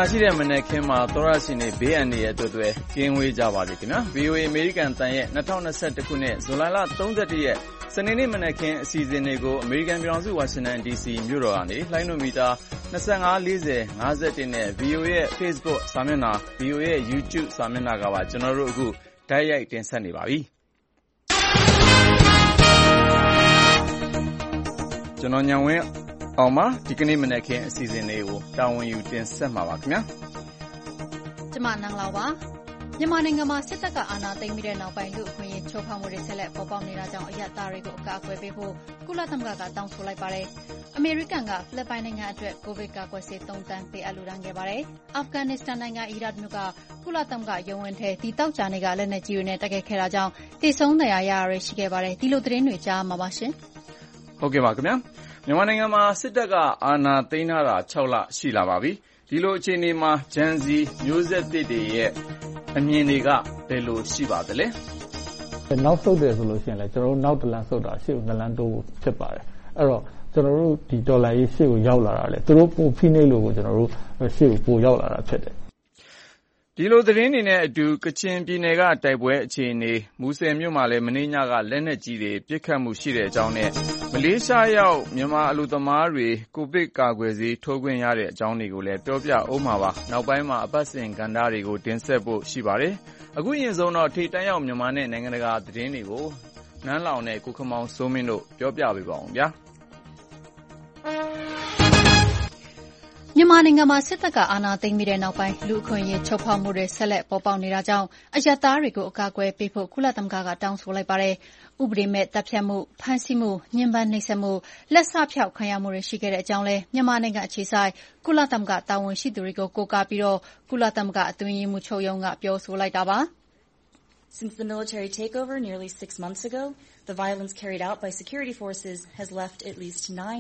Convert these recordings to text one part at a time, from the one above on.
ရှိတဲ့မနက်ခင်းမှာသောရရှင်တွေဘေးအန္တရာယ်အတွက်ကင်းဝေးကြပါစေခင်ဗျာ VOA အမေရိကန်တန်ရဲ့2021ခုနှစ်ဇူလိုင်လ31ရက်စနေနေ့မနက်ခင်းအစီအစဉ်တွေကိုအမေရိကန်ပြည်ထောင်စုဝါရှင်တန် DC မြို့တော်ကနေလိုင်းနိုမီတာ2540 51နဲ့ VOA ရဲ့ Facebook စာမျက်နှာ VOA ရဲ့ YouTube စာမျက်နှာကပါကျွန်တော်တို့အခုတိုက်ရိုက်တင်ဆက်နေပါပြီကျွန်တော်ညံဝင်းအောင်ပါဒီကနေ့မနက်ခင်းအစီအစဉ်လေးကိုတာဝန်ယူတင်ဆက်မှာပါခင်ဗျာကျမနန်းလောက်ပါမြန်မာနိုင်ငံမှာစစ်တပ်ကအာဏာသိမ်းပြီးတဲ့နောက်ပိုင်းလူအခွင့်အရေးချိုးဖောက်မှုတွေဆက်လက်ပေါ်ပေါက်နေတာကြောင့်အရပ်သားတွေကိုအကာအကွယ်ပေးဖို့ကုလသမဂ္ဂကတောင်းဆိုလိုက်ပါတယ်အမေရိကန်ကဖိလစ်ပိုင်နိုင်ငံအတွက်ကိုဗစ်ကာကွယ်ဆေး3တန်းပေးအပ်လှူဒါန်းခဲ့ပါတယ်အာဖဂန်နစ္စတန်နိုင်ငံအီရတ်မြို့ကကုလသမဂ္ဂရုံးဝင်ထဲဒီတောက်ကြနေကလက်နက်ကြီးတွေနဲ့တိုက်ခိုက်ခဲ့တာကြောင့်တေဆုံးဒဏ်ရာရရရှိခဲ့ပါတယ်ဒီလိုသတင်းတွေကြားမှာပါရှင်ဟုတ်ကဲ့ပါခင်ဗျာမြန်မာနိုင်ငံမှာစစ်တပ်ကအာဏာသိမ်းထားတာ6လရှိလာပါပြီဒီလိုအခြေအနေမှာဂျန်စီမျိုးဆက်သစ်တွေရဲ့အမြင်တွေကဘယ်လိုရှိပါသလဲနောက်ဆုတ်တယ်ဆိုလို့ရှိရင်လည်းကျွန်တော်တို့နောက်တလန်းဆုတ်တာရှေ့ကို2လန်းတိုးဖြစ်ပါတယ်အဲ့တော့ကျွန်တော်တို့ဒီဒေါ်လာရေးရှေ့ကိုရောက်လာတာလေသူတို့ပိုဖိနှိပ်လို့ကိုကျွန်တော်တို့ရှေ့ကိုပိုရောက်လာတာဖြစ်တယ်ဒီလိုသတင်းတွေနဲ့အတူကချင်ပြည်နယ်ကတိုက်ပွဲအခြေအနေမူဆယ်မြို့မှာလည်းမနေ့ညကလက်နက်ကြီးတွေပစ်ခတ်မှုရှိတဲ့အကြောင်းနဲ့မလေးရှားရောက်မြန်မာအလူသမားတွေကိုဗစ်ကာကွယ်ဆေးထိုးခွင့်ရတဲ့အကြောင်းတွေကိုလည်းပြောပြအောင်ပါပါနောက်ပိုင်းမှာအပတ်စဉ်ကဏ္ဍတွေကိုတင်ဆက်ဖို့ရှိပါတယ်အခုရင်ဆုံးတော့ထိတ်တန့်ရောက်မြန်မာနဲ့နိုင်ငံတကာသတင်းတွေကိုနန်းလောင်နဲ့ကိုခမောင်စိုးမင်းတို့ပြောပြပေးပါအောင်ဗျာမြန်မာနိုင်ငံမှာစစ်တပ်ကအာဏာသိမ်းပြီးတဲ့နောက်ပိုင်းလူအခွင့်အရေးချိုးဖောက်မှုတွေဆက်လက်ပေါ်ပေါက်နေတာကြောင့်အရပ်သားတွေကိုအကာအကွယ်ပေးဖို့ကုလသမဂ္ဂကတောင်းဆိုလိုက်ပါတယ်။ဥပဒေမဲ့တပ်ဖြတ်မှု၊ဖမ်းဆီးမှု၊ညှဉ်းပန်းနှိပ်စက်မှု၊လက်စဖျောက်ခံရမှုတွေရှိခဲ့တဲ့အကြောင်းလည်းမြန်မာနိုင်ငံအခြေစိုက်ကုလသမဂ္ဂတာဝန်ရှိသူတွေကိုကိုးကားပြီးကုလသမဂ္ဂအတွင်းရေးမှူးချုပ်ရုံးကပြောဆိုလိုက်တာပါ။ Since the military takeover nearly 6 months ago, the violence carried out by security forces has left at least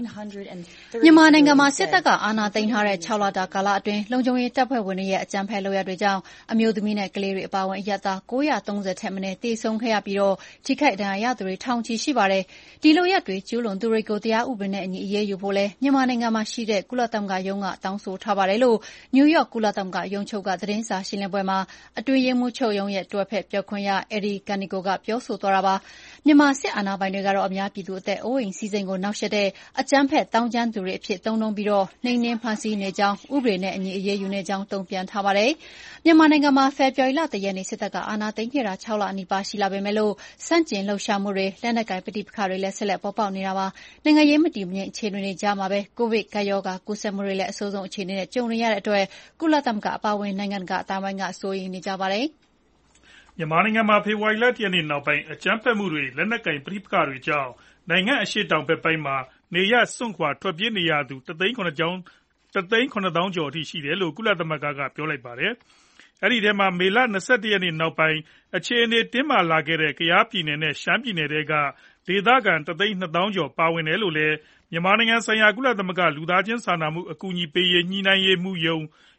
930 မြန်မာနိုင်ငံမှာစစ်တပ်ကအာဏာသိမ်းထားတဲ့6လတာကာလအတွင်းလုံခြုံရေးတပ်ဖွဲ့ဝင်တွေရဲ့အကြမ်းဖက်လုပ်ရပ်တွေကြောင့်အမျိုးသမီးနဲ့ကလေးတွေအပါအဝင်အရပ်သား930ထက်မနည်းသေဆုံးခဲ့ရပြီးထိခိုက်ဒဏ်ရာရသူတွေထောင်ချီရှိပါတယ်။ဒီလုပ်ရပ်တွေကျူးလွန်သူတွေကိုတရားဥပဒေနဲ့အညီအရေးယူဖို့လဲမြန်မာနိုင်ငံမှာရှိတဲ့ကုလသမဂ္ဂရုံးကတောင်းဆိုထားပါတယ်လို့နယူးယောက်ကုလသမဂ္ဂရုံးချုပ်ကသတင်းစာရှင်းလင်းပွဲမှာအတွင်းရေးမှူးချုပ်ရုံးရဲ့တွဲဖက်ပြောခွင့်ရEddie Kaneko ကပြောဆိုသွားတာပါ။မြန်မာစစ်အာဏာပိုင်တွေကတော့အများပြည်သူအသက်အိုးအိမ်စည်းစိမ်ကိုနှောက်ယှက်တဲ့အကြမ်းဖက်တောင်းကျမ်းသူတွေအဖြစ်သုံးနှုန်းပြီးနှိမ်နင်းဖမ်းဆီးနေကြောင်းဥပဒေနဲ့အညီအရေးယူနေကြောင်းတုံ့ပြန်ထားပါတယ်။မြန်မာနိုင်ငံမှာဖေဖော်ဝါရီလ1ရက်နေ့စစ်တပ်ကအာဏာသိမ်းခဲ့တာ6လအနီးပါးရှိလာပေမဲ့ဆန့်ကျင်လှုပ်ရှားမှုတွေလက်နက်ကိုင်ပဋိပက္ခတွေလည်းဆက်လက်ပေါ်ပေါက်နေတာပါ။နိုင်ငံရေးမတည်မငြိမ်အခြေအနေတွေကြားမှာပဲကိုဗစ်ကပ်ရောဂါကူးစက်မှုတွေလည်းအဆိုးဆုံးအခြေအနေနဲ့ကြုံနေရတဲ့အတွက်ကုလသမဂ္ဂအပါအဝင်နိုင်ငံတကာအသိုင်းအဝိုင်းကစိုးရိမ်နေကြပါတယ်။မြန်မာနိုင်ငံမှာဖေဖော်ဝါရီလ1ရက်နေ့နောက်ပိုင်းအကြမ်းဖက်မှုတွေလက်နက်ကိုင်ပဋိပက္ခတွေကြောင့်နိုင်ငံအရှေ့တောင်ဘက်ပိုင်းမှာနေရပ်စွန့်ခွာထွက်ပြေးနေရသူ1,700,000ကျော်အထိရှိတယ်လို့ကုလသမဂ္ဂကပြောလိုက်ပါတယ်။အဲဒီထဲမှာမေလ21ရက်နေ့နောက်ပိုင်းအခြေအနေတင်းမာလာခဲ့တဲ့ကယားပြည်နယ်နဲ့ရှမ်းပြည်နယ်တွေကဒေသခံ1,200,000ကျော်ပါဝင်တယ်လို့လည်းမြန်မာနိုင်ငံဆိုင်ရာကုလသမဂ္ဂလူသားချင်းစာနာမှုအကူအညီပေးရေးညှိနှိုင်းရေးမှူးရုံး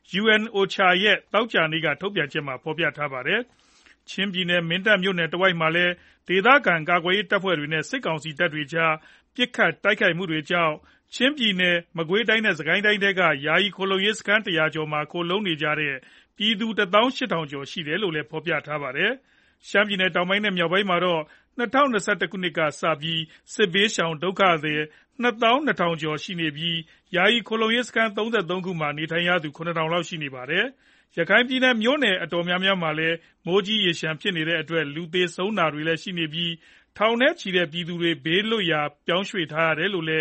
UNOCHA ရဲ့သောကြာနေ့ကထုတ်ပြန်ချက်မှာဖော်ပြထားပါတယ်။ချင်းပြည်နယ်မင်းတပ်မြို့နယ်တဝိုက်မှာလည်းဒေသခံကာကွယ်ရေးတပ်ဖွဲ့တွေနဲ့စစ်ကောင်စီတပ်တွေကြားပစ်ခတ်တိုက်ခိုက်မှုတွေကြောင့်ချင်းပြည်နယ်မကွေးတိုင်းနဲ့စစ်ကိုင်းတိုင်းထဲကယာယီခိုလှုံရေးစခန်း100ကျော်မှာခိုလှုံနေကြတဲ့ပြည်သူ18,000ကျော်ရှိတယ်လို့လည်းဖော်ပြထားပါတယ်။ရှမ်းပြည်နယ်တောင်ပိုင်းနဲ့မြောက်ပိုင်းမှာတော့2021ခုနှစ်ကစပြီးစစ်ဘေးရှောင်ဒုက္ခသည်22,000ကျော်ရှိနေပြီးယာယီခိုလှုံရေးစခန်း33ခုမှာနေထိုင်ရသူ9,000လောက်ရှိနေပါတယ်။ရခိုင်ပြည်နယ်မြို့နယ်အတော်များများမှာလည်းမိုးကြီးရေရှမ်းဖြစ်နေတဲ့အတွက်လူသေဆုံးတာတွေလည်းရှိနေပြီးထောင်နဲ့ချီတဲ့ပြည်သူတွေဘေးလွတ်ရာပြောင်းရွှေ့ထားရတယ်လို့လည်း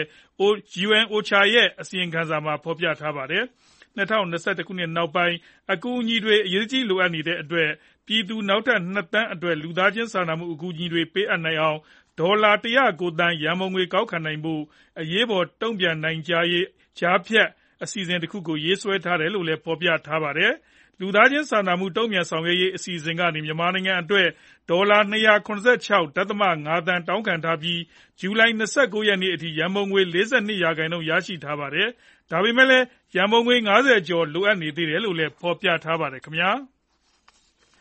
UNOCHA ရဲ့အစီရင်ခံစာမှာဖော်ပြထားပါတယ်။2021ခုနှစ်နောက်ပိုင်းအကူအညီတွေအရေးကြီးလိုအပ်နေတဲ့အတွက်ပြည်သူနောက်ထပ်2သန်းအတွက်လူသားချင်းစာနာမှုအကူအညီတွေပေးအပ်နိုင်အောင်ဒေါ်လာ109သန်းရန်ပုံငွေကောက်ခံနိုင်ဖို့အရေးပေါ်တုံ့ပြန်နိုင်ရေးကြားဖြတ်အစီအစဉ်တစ်ခုကိုရေးဆွဲထားတယ်လို့လည်းဖော်ပြထားပါတယ်။လူသားချင်းစာနာမှုတုံ့ပြန်ဆောင်ရွက်ရေးအစီအစဉ်ကနေမြန်မာနိုင်ငံအတွက်ဒေါ်လာ276.5သန်းတောင်းခံထားပြီးဇူလိုင်29ရက်နေ့အထိရန်ပုံငွေ42%ရရှိထားပါတယ်။ဒါပေမဲ့လည်းရန်ပုံငွေ50ကျော်လိုအပ်နေသေးတယ်လို့လည်းဖော်ပြထားပါတယ်ခင်ဗျာ။ကုလ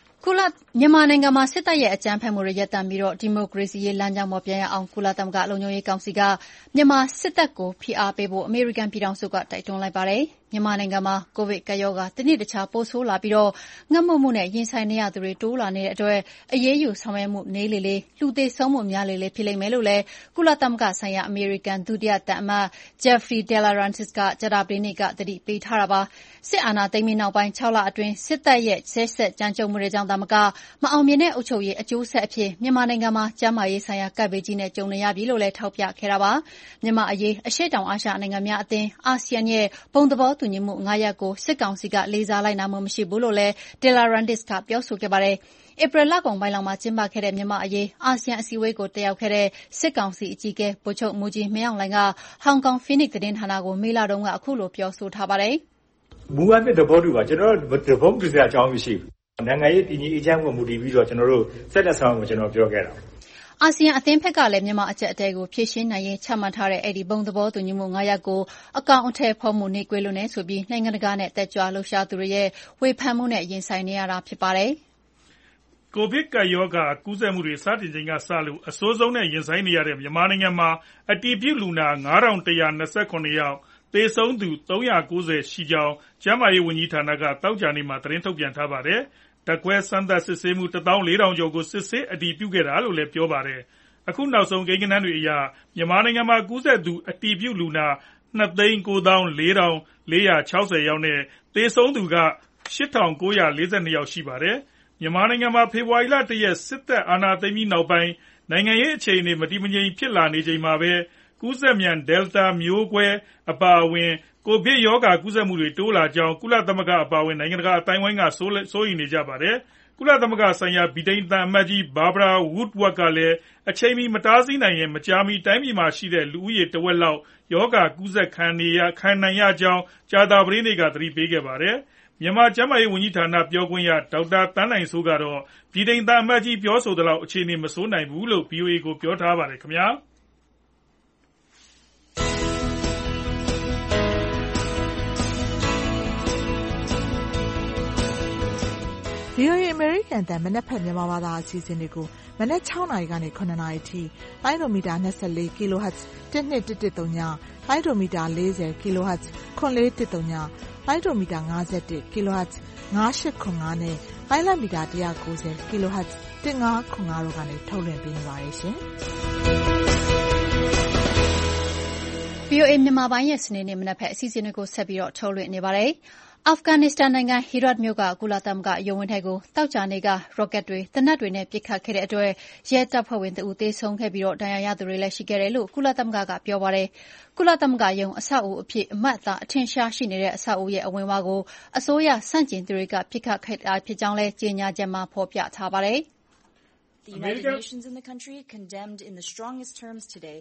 မြန်မာနိုင်ငံမှာစစ်တပ်ရဲ့အကြမ်းဖက်မှုတွေရပ်တန့်ပြီးဒီမိုကရေစီရေးလမ်းကြောင်းပေါ်ပြန်ရအောင်ကုလသမဂ္ဂလုံခြုံရေးကောင်စီကမြန်မာစစ်တပ်ကိုဖိအားပေးဖို့အမေရိကန်ပြည်ထောင်စုကတိုက်တွန်းလိုက်ပါတယ်။မြန်မာနိုင်ငံမှာကိုဗစ်ကပ်ရောဂါတနေ့တခြားပိုဆိုးလာပြီးငတ်မွတ်မှုနဲ့ရင်ဆိုင်နေရသူတွေတိုးလာနေတဲ့အတွက်အရေးယူဆောင်ရွက်မှုနည်းလေလေလူသေဆုံးမှုများလေလေဖြစ်လိမ့်မယ်လို့လည်းကုလသမဂ္ဂဆိုင်ရာအမေရိကန်ဒုတိယသံအမတ် Jeffrey Delarantis ကကြာသပတေးနေ့ကသတိပေးထားတာပါ။စစ်အာဏာသိမ်းပြီးနောက်ပိုင်း6 လအတွင်းစစ်တပ်ရဲ့ရက်စက်ကြမ်းကြုတ်မှုတွေကြောင့်သာမကမအောင်မြင်တဲ့အုပ်ချုပ်ရေးအကျိုးဆက်အဖြစ်မြန်မာနိုင်ငံမှာကျန်းမာရေးဆိုင်ရာကပ်ဘေးကြီးနဲ့ကြုံနေရပြီလို့လည်းထောက်ပြခဲ့တာပါ။မြန်မာအရေးအရှေ့တောင်အာရှနိုင်ငံများအသင်းအာဆီယံရဲ့ဘုံသဘောတူညီမှု9 ရပ်ကိုစစ်ကောင်စီကလေးစားလိုက်နာမှုမရှိဘူးလို့လည်း Delarantis ကပြောဆိုခဲ့ပါတယ်။ဧပြီလကုန်ပိုင်းလောက်မှာကျင်းပခဲ့တဲ့မြန်မာအရေးအာဆီယံအစည်းအဝေးကိုတက်ရောက်ခဲ့တဲ့စစ်ကောင်စီအကြီးအကဲဗိုလ်ချုပ်မှူးကြီးမင်းအောင်လှိုင်ကဟောင်ကောင်ဖိနစ်သတင်းဌာနကိုမေလတုန်းကအခုလိုပြောဆိုထားပါတယ်။မူအပ်တဲ့သဘောတူပါကျွန်တော်တို့သဘောတူစရာအကြောင်းမရှိဘူး။နိုင်ငံရေးတည်ငြိမ်အေးချမ်းမှုမူတည်ပြီးတော့ကျွန်တော်တို့ဆက်လက်ဆောင်ကိုကျွန်တော်ပြောခဲ့တာအာဆီယံအသင်းဘက်ကလည်းမြန်မာအကျပ်အတဲကိုဖြေရှင်းနိုင်ရေးချမှတ်ထားတဲ့အဲ့ဒီဘုံသဘောတူညီမှု9 ရပ်ကိုအကောင်အထည်ဖော်မှုနှေးကွေးလွန်းနေဆိုပြီးနိုင်ငံတကာနဲ့တက်ကြွလှုပ်ရှားသူတွေရဲ့ဝေဖန်မှုနဲ့ရင်ဆိုင်နေရတာဖြစ်ပါတယ်။ကိုဗစ်ကပ်ရောဂါကူးစက်မှုတွေစတင်ချိန်ကစလို့အဆိုးဆုံးနဲ့ရင်ဆိုင်နေရတဲ့မြန်မာနိုင်ငံမှာအတည်ပြုလူနာ9129 ယောက်သေဆုံးသူ390ရှိကြောင်းကျန်းမာရေးဝန်ကြီးဌာနကသောကြာနေ့မှာသတင်းထုတ်ပြန်ထားပါတယ်။ဓာတ်ခွဲစမ်းသပ်စစ်ဆေးမှု14000ကျော်ကိုစစ်ဆေးအတည်ပြုခဲ့တာလို့လည်းပြောပါတယ်။အခုနောက်ဆုံးကိန်းဂဏန်းတွေအရမြန်မာနိုင်ငံမှာကူးစက်သူအတည်ပြုလူနာ294,460 ယောက်နဲ့သေဆုံးသူက8,942 ယောက်ရှိပါတယ်။မြန်မာနိုင်ငံမှာဖေဖော်ဝါရီလ 1 ရက်စစ်တပ်အာဏာသိမ်းပြီးနောက်ပိုင်းနိုင်ငံရေးအခြေအနေမတည်မငြိမ်ဖြစ်လာနေချိန်မှာပဲကူးစက်မြန် Delta မျိုးကွဲအပါအဝင်ကိုဗစ်ရောဂါကူးစက်မှုတွေတိုးလာကြောင်းကုလသမဂ္ဂအပါအဝင်နိုင်ငံတကာအသိုင်းအဝိုင်းကစိုးရိမ်နေကြပါတယ်။ကုလသမဂ္ဂဆိုင်ရာဗြိတိန်သံအမတ်ကြီး Barbara Woodward ကလည်းအချိန်မီမတားဆီးနိုင်ရင်မကြာမီတိုင်းပြည်မှာရှိတဲ့လူဦးရေတဝက်လောက်ရောဂါကူးစက်ခံနိုင်ရကြောင်းကြာသပတေးနေ့ကသတိပေးခဲ့ပါတယ်။မြန်မာကျန်းမာရေးဝန်ကြီးဌာနပြောခွင့်ရဒေါက်တာသန်းနိုင်စိုးကတော့ဗြိတိန်သံအမတ်ကြီးပြောဆိုသလောက်အခြေအနေမဆိုးနိုင်ဘူးလို့ VOA ကိုပြောထားပါတယ်ခင်ဗျာ။ VOA အမေရိကန်အသံမနက်ဖြန်မြန်မာဘာသာအစီအစဉ်တွေကိုမနက်6 နာရီကနေ9 နာရီထိလိုင်းဒိုမီတာ24 kHz 12110လိုင်းဒိုမီတာ40 kHz 9110လိုင်းဒိုမီတာ51 kHz 9805နဲ့လိုင်းလမီတာ190 kHz 1505တို့ကနေထုတ်လွှင့်ပေးနေပါတယ်ရှင်။ VOA မြန်မာပိုင်းရဲ့စနေနေ့မနက်ဖြန်အစီအစဉ်တွေကိုဆက်ပြီးထုတ်လွှင့်နေပါတယ်။အာဖဂန်နစ္စတန်နိုင်ငံဟီရတ်မြို့ကကုလသမဂ္ဂရုံးဝန်းထဲကိုသောကြာနေ့ကရော့ကက်တွေသေနတ်တွေနဲ့ပစ်ခတ်ခဲ့တဲ့အတွက်ရဲတပ်ဖွဲ့ဝင်တဦးသေဆုံးခဲ့ပြီးဒဏ်ရာရသူတွေလည်းရှိခဲ့တယ်လို့ကုလသမဂ္ဂကပြောပါတယ်။ကုလသမဂ္ဂရုံးအဆောက်အဦအဖြစ်အမှတ်အသားအထင်ရှားရှိနေတဲ့အဆောက်အဦရဲ့အဝင်ဝကိုအစိုးရဆန့်ကျင်သူတွေကပစ်ခတ်ခဲ့တာဖြစ်ကြောင်းလည်းကြေညာချက်မှာဖော်ပြထားပါတယ်။ The United Nations in the country condemned in the strongest terms today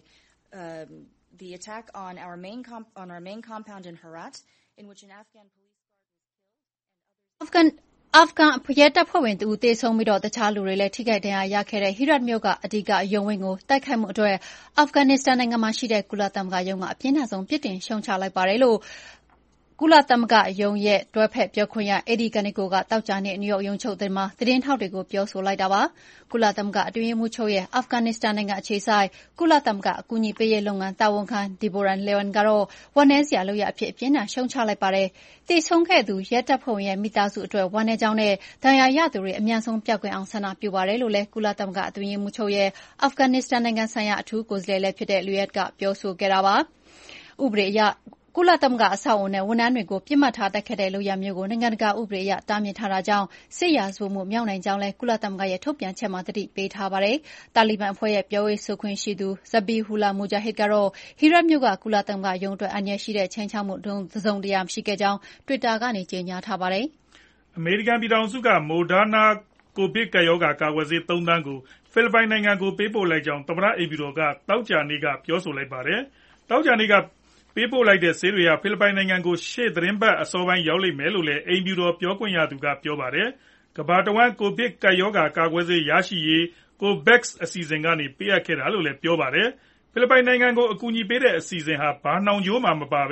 the attack on our main compound in Herat in which an Afghan police အာဖဂန်ရဲတပ်ဖွဲ့ဝင်တဦးသေဆုံးပြီးတခြားလူတွေလည်းထိခိုက်ဒဏ်ရာရခဲ့တဲ့ဟီရတ်မြို့ကအဓိကရုံးဝန်းကိုတိုက်ခိုက်မှုအတွက်အာဖဂန်နစ္စတန်နိုင်ငံမှာရှိတဲ့ကုလသမဂ္ဂရုံးကအပြင်းထန်ဆုံးပြစ်တင်ရှုံချလိုက်ပါတယ်လို့ကုလသမဂ္ဂရုံးရဲ့တွဲဖက်ပြောခွင့်ရ Eddie Kaneko ကသောကြာနေ့နယူးယောက်ရုံးချုပ်မှာသတင်းထောက်တွေကိုပြောဆိုလိုက်တာပါ။ကုလသမဂ္ဂအတွင်းရေးမှူးချုပ်ရဲ့အာဖဂန်နစ္စတန်နိုင်ငံအခြေစိုက်ကုလသမဂ္ဂအကူအညီပေးရေးလုပ်ငန်းတာဝန်ခံ Deborah Lyons ကတော့ဝမ်းနည်းစရာလုပ်ရပ်အဖြစ်အပြင်းထန်ရှုံချလိုက်ပါတယ်။သေဆုံးခဲ့သူရဲတပ်ဖွဲ့ဝင်ရဲ့မိသားစုအတွက်ဝမ်းနည်းကြောင်းနဲ့ဒဏ်ရာရသူတွေအမြန်ဆုံးပျောက်ကင်းအောင်ဆန္ဒပြုပါတယ်လို့လည်းကုလသမဂ္ဂအတွင်းရေးမှူးချုပ်ရဲ့အာဖဂန်နစ္စတန်နိုင်ငံဆိုင်ရာအထူးကိုယ်စားလှယ်လည်းဖြစ်တဲ့ Lyons ကပြောဆိုခဲ့တာပါ။ဥပဒေအရကုလသမဂ္ဂအဆောက်အအုံနဲ့ဝန်ထမ်းတွေကိုပစ်မှတ်ထားတိုက်ခိုက်တဲ့လုပ်ရပ်မျိုးကိုနိုင်ငံတကာဥပဒေအရတားမြစ်ထားတာကြောင့်စစ်ရာဇဝတ်မှုမြောက်နိုင်ကြောင်းလည်းကုလသမဂ္ဂရဲ့ထုတ်ပြန်ချက်မှာသတိပေးထားပါတယ်။တာလီဘန်အဖွဲ့ရဲ့ပြောရေးဆိုခွင့်ရှိသူ Zabihullah Mujahid ကတော့ဟီရတ်မြို့ကကုလသမဂ္ဂရုံးအတွက်အန္တရာယ်ရှိတဲ့ခြိမ်းခြောက်မှုတစုံတရာမရှိခဲ့ကြောင်းတွစ်တာကနေကြေညာထားပါတယ်။အမေရိကန်ပြည်ထောင်စုကမိုဒါနာကိုဗစ်ကပ်ရောဂါကာကွယ်ဆေး3 သန်းကိုဖိလစ်ပိုင်နိုင်ငံကိုပေးပို့လိုက်ကြောင်းသမ္မတအိမ်ဖြူတော်ကသောကြာနေ့ကပြောဆိုလိုက်ပါတယ်။သောကြာနေ့ကပေးပို့လိုက်တဲ့ဆေးတွေဟာဖိလစ်ပိုင်နိုင်ငံကိုရှေ့သီတင်းပတ်အစောပိုင်းရောက်လိမ့်မယ်လို့လည်းအိမ်ဖြူတော်ပြောခွင့်ရသူကပြောပါတယ်။ကမ္ဘာတဝန်းကိုဗစ်ကပ်ရောဂါကာကွယ်ဆေးရရှိရေး COVAX အစီအစဉ်ကနေပေးအပ်ခဲ့တာလို့လည်းပြောပါတယ်။ဖိလစ်ပိုင်နိုင်ငံကိုအကူအညီပေးတဲ့အစီအစဉ်ဟာဘာနှောင်ကြိုးမှမပါဘဲ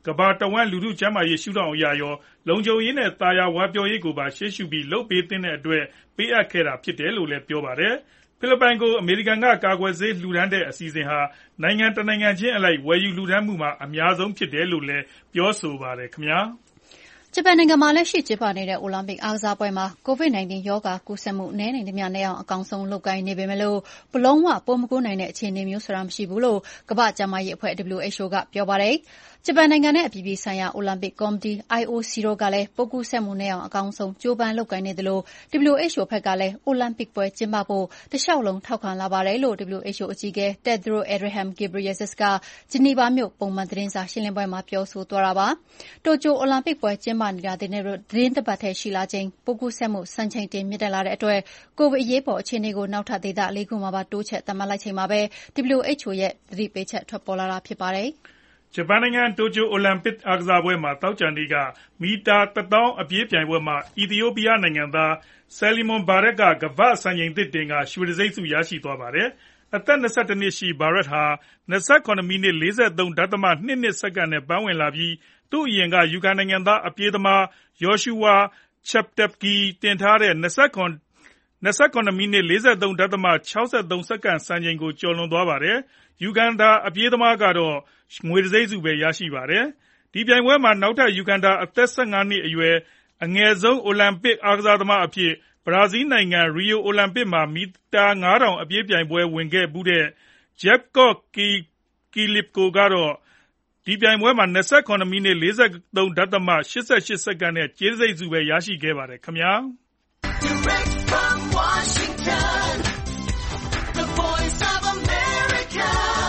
ကမ္ဘာတဝန်းလူထုကျန်းမာရေးရှုထောင့်အရရောလုံခြုံရေးနဲ့သာယာဝပြောရေးကိုပါရှေ့ရှုပြီးလုပ်ပေးတဲ့အတွက်ပေးအပ်ခဲ့တာဖြစ်တယ်လို့လည်းပြောပါတယ်။ဖိလစ်ပိုင်ကိုအမေရိကန်ကကာကွယ်ဆေးလှူဒါန်းတဲ့အစီအစဉ်ဟာနိုင်ငံတနိုင်ငံချင်းအလိုက်ဝယ်ယူလှူဒါန်းမှုမှာအများဆုံးဖြစ်တယ်လို့လည်းပြောဆိုပါတယ်ခင်ဗျာ။ဂျပန်နိုင်ငံမှာလက်ရှိကျင်းပနေတဲ့အိုလံပစ်အားကစားပွဲမှာ COVID-19 ရောဂါကူးစက်မှုနည်းနိုင်သမျှနည်းအောင်အကောင်းဆုံးလုပ်ကိုင်နေပေမဲ့ဘလုံးဝပိုးမကူးနိုင်တဲ့အခြေအနေမျိုးဆိုတာမရှိဘူးလို့ကမ္ဘာ့ကျန်းမာရေးအဖွဲ့ WHO ကပြောပါတယ်။ဂျပန်နိုင်ငံနဲ့အပြည်ပြည်ဆိုင်ရာအိုလံပစ်ကော်မတီ IOC တို့ကလည်းပိုးကူးစက်မှုနည်းအောင်အကောင်းဆုံးကြိုးပမ်းလုပ်ကိုင်နေသလို WHO ဘက်ကလည်းအိုလံပစ်ပွဲကျင်းပဖို့တလျှောက်လုံးထောက်ခံလာပါတယ်လို့ WHO အကြီးအကဲ Tedros Adhanom Ghebreyesus ကဂျနီဗာမြို့ပုံမှန်သတင်းစာရှင်းလင်းပွဲမှာပြောဆိုသွားတာပါ။တိုကျိုအိုလံပစ်ပွဲကျင်းပနေတာသတင်းတစ်ပတ်ထဲရှိလာချိန်ပိုးကူးစက်မှုစံချိန်တင်မြင့်တက်လာတဲ့အတွက်ကိုဗစ်အရေးပေါ်အခြေအနေကိုနောက်ထပ်ဒေသ၄ခုမှာပါတိုးချဲ့သတ်မှတ်လိုက်ချိန်မှာပဲ WHO ရဲ့သတိပေးချက်ထွက်ပေါ်လာတာဖြစ်ပါတယ်။ဂျပန်နိုင်ငံတိုကျိုအိုလံပစ်အားကစားပွဲမှာသောကြာနေ့ကမီတာ1000အပြေးပြိုင်ပွဲမှာအီသီယိုးပီးယားနိုင်ငံသားဆယ်လီမွန်ဘာရက်ကကမ္ဘာ့စံချိန်သစ်တင်ကရွှေတံဆိပ်ဆုရရှိသွားပါတယ်။အသက်21နှစ်ရှိဘာရက်ဟာ27မိနစ်43.22စက္ကန့်နဲ့ပန်းဝင်လာပြီးသူ့အရင်ကယူကန်နိုင်ငံသားအပြေးသမားယိုရှူဝါချက်တက်ဂီတင်ထားတဲ့29မိနစ်43.63စက္ကန့်စံချိန်ကိုကျော်လွန်သွားပါတယ်။ယူကန်ဒါအပြေးသမားကတော့ငွေတံဆိပ်ဆုပဲရရှိပါတယ်။ဒီပြိုင်ပွဲမှာနောက်ထပ်ယူကန်ဒါအသက်15နှစ်အရွယ်အငယ်ဆုံးအိုလံပစ်အားကစားသမားအဖြစ်ဘရာဇီးနိုင်ငံရီယိုအိုလံပစ်မှာမီတာ9000အပြေးပြိုင်ပွဲဝင်ခဲ့ဖူးတဲ့ Jakob Kielitko ကတော့ဒီပြိုင်ပွဲမှာ29မိနစ်43.88စက္ကန့်နဲ့ကြေးတံဆိပ်ဆုပဲရရှိခဲ့ပါတယ်ခင်ဗျာ။ Direct from Washington, the voice of America,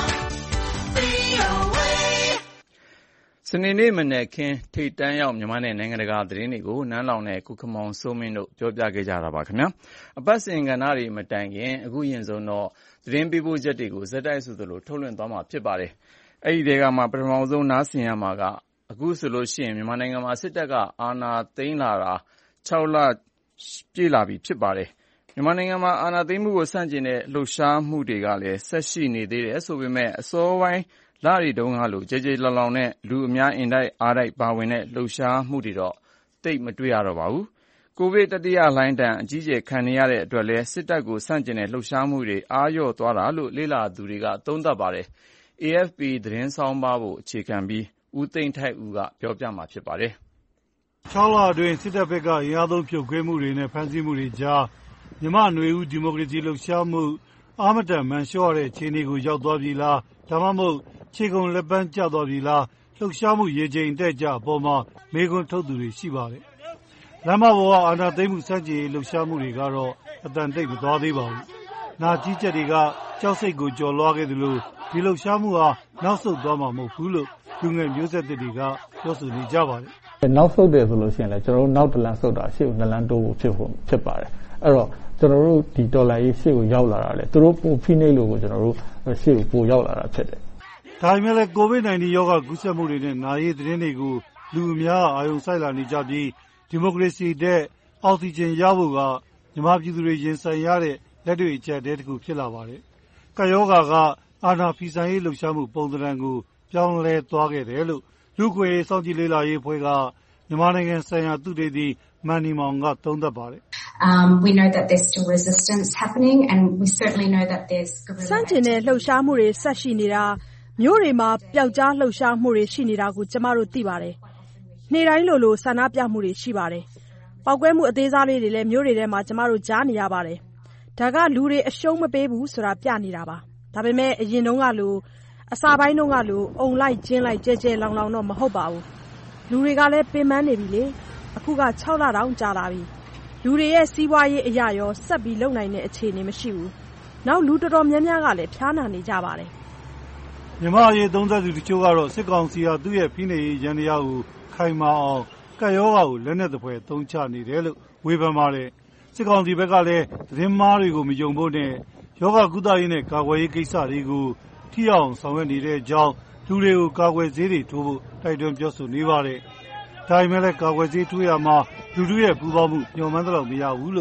VOA စနေနေ့မနက်ခင်းထိပ်တန်းရောက်မြန်မာနဲ့နိုင်ငံတကာသတင်းတွေကိုနန်းလောင်နဲ့ကိုခင်မောင်စိုးမင်းတို့ပြောပြခဲ့ကြတာပါခင်ဗျာ။အပတ်စဉ်ကဏ္ဍတွေမတိုင်ခင်အခုရင်ဆုံးတော့သတင်းပေးပို့ချက်တွေကိုဇက်တိုက်ဆိုသလိုထုတ်လွှင့်သွားမှာဖြစ်ပါတယ်။အဲ့ဒီတဲကမှပထမဆုံးနားဆင်ရမှာကအခုဆိုလို့ရှိရင်မြန်မာနိုင်ငံမှာစစ်တပ်ကအာဏာသိမ်းလာတာ6လပြည့်လာပြီဖြစ်ပါတယ်။မြန်မာနိုင်ငံမှာအာဏာသိမ်းမှုကိုဆန့်ကျင်တဲ့လှုပ်ရှားမှုတွေကလည်းဆက်ရှိနေသေးတယ်ဆိုပေမဲ့အစောပိုင်းလတွေတုန်းကလိုကြေကြေလောင်လောင်နဲ့လူအများအင်တိုက်အားတိုက်ပါဝင်တဲ့လှုပ်ရှားမှုတွေတော့သိပ်မတွေ့ရတော့ပါဘူး။ကိုဗစ်တတိယလှိုင်းဒဏ်အကြီးအကျယ်ခံနေရတဲ့အတွက်လည်းစစ်တပ်ကိုဆန့်ကျင်တဲ့လှုပ်ရှားမှုတွေအားလျော့သွားတာလို့လေ့လာသူတွေကသုံးသပ်ပါတယ်။ AFP သတင်းဆောင်းပါးကိုအခြေခံပြီးဦးသိန်းထိုက်ဦးကပြောပြမှာဖြစ်ပါတယ်။6လအတွင်းစစ်တပ်ဘက်ကအင်အားသုံးဖြုတ်ခွဲမှုတွေနဲ့ဖမ်းဆီးမှုတွေကြားမြန်မာ့နွေဦးဒီမိုကရေစီလှုပ်ရှားမှုအားမတန်မာန်လျှော့ရတဲ့အခြေအနေကိုရောက်သွားပြီလားဒါမှမဟုတ်ခြေကုန်လက်ပန်းကျသွားပြီလားလှုပ်ရှားမှုရေချိန်အတက်အကျအပေါ်မှာမေးခွန်းထုတ်သူတွေရှိပါတယ်။လမ်းမပေါ်ကအာဏာသိမ်းမှုစန့်ကျင်ရေးလှုပ်ရှားမှုတွေကတော့အတန်တိတ်မသွားသေးပါဘူး။နာကြီးချက်တွေကကြောက်စိတ်ကိုကျော်လွှားခဲ့သလိုဒီလှုပ်ရှားမှုဟာနောက်ဆုတ်သွားမှာမဟုတ်ဘူးလို့လူငယ်မျိုးဆက်တွေကပြောဆိုနေကြပါတယ်။နောက်ဆုတ်တယ်ဆိုလို့ရှိရင်လည်းကျွန်တော်တို့နောက်တစ်လမ်းဆုတ်တာရှေ့ကိုနှစ်လမ်းတိုးဖို့ဖြစ်ပါတယ်။အဲ့တော့ကျွန်တော်တို့ဒီဒေါ်လာရေးရှေ့ကိုရောက်လာတာလေသူတို့ပိုဖိနှိပ်လို့ကိုကျွန်တော်တို့ရှေ့ကိုပိုရောက်လာတာဖြစ်တယ်။ဒါပေမဲ့လည်း COVID-19 ရောဂါကူးစက်မှုတွေနဲ့နာရေးသတင်းတွေကိုလူအများအာရုံစိုက်လာနေကြပြီးဒီမိုကရေစီတဲ့အောက်ဆီဂျင်ရဖို့ကမြန်မာပြည်သူတွေရင်ဆိုင်ရတဲ့လက်တွေ့အချက်တည်းတစ်ခုဖြစ်လာပါတယ်။ကပ်ရောဂါကအာဏာဖီဆန်ရေးလှုပ်ရှားမှုပုံသဏ္ဍာန်ကိုပြောင်းလဲသွားခဲ့တယ်လို့လူ့ခွင့်ရေးစောင့်ကြည့်လေ့လာရေးအဖွဲ့ကမြန်မာနိုင်ငံဆိုင်ရာသုတေသီမန်နီမောင်ကသုံးသပ်ပါတယ် We know that there's still resistance happening and we certainly know that there's စန့်ကျင်တဲ့လှုပ်ရှားမှုတွေဆက်ရှိနေတာမြို့တွေမှာပျောက်ကြားလှုပ်ရှားမှုတွေရှိနေတာကိုကျမတို့သိပါတယ်။နေ့တိုင်းလိုဆန္ဒပြမှုတွေရှိပါတယ်။ပောက်ကွဲမှုအသေးစားလေးတွေလည်းမြို့တွေထဲမှာကျမတို့ကြားနေရပါတယ်။ဒါကလူတွေအရှုံးမပေးဘူးဆိုတာပြနေတာပါ။ဒါပေမဲ့အရင်တုန်းကလိုအစာပိုင်းတုန်းကလိုအုံလိုက်ကျင်းလိုက်ကြဲကြဲလောင်လောင်တော့မဟုတ်ပါဘူး။လူတွေကလည်းပင်ပန်းနေပြီလေ။အခုက6လတောင်ကြာလာပြီ။လူတွေရဲ့စီးပွားရေးအရာရောဆက်ပြီးလုပ်နိုင်တဲ့အခြေအနေမရှိဘူး။နောက်လူတော်တော်များများကလည်းဖျားနာနေကြပါတယ်။မြန်မာရေးသုံးသပ်သူတချို့ကတော့စစ်ကောင်စီဟာသူ့ရဲ့ဖိနှိပ်ရေးရန်တရားကိုခိုင်မာအောင်ကပ်ရောဂါကိုလက်နက်သဖွယ်သုံးချနေတယ်လို့ဝေဖန်ပါတယ်။စစ်ကောင်စီဘက်ကလည်းသတင်းမှားတွေကိုမယုံဖို့နဲ့ရောဂါကုသရေးနဲ့ကာကွယ်ရေးကိစ္စတွေကိုထိအောင်ဆောင်ရွက်နေတဲ့အကြောင်းလူတွေကိုကာကွယ်ဆေးတွေထိုးဖို့တိုက်တွန်းပြောဆိုနေပါတယ်။ဒါပေမဲ့လည်းကာကွယ်ဆေးထိုးရမှာလူထုရဲ့ပူးပေါင်းမှုညှော်မှန်းသလောက်မရဘူးလို့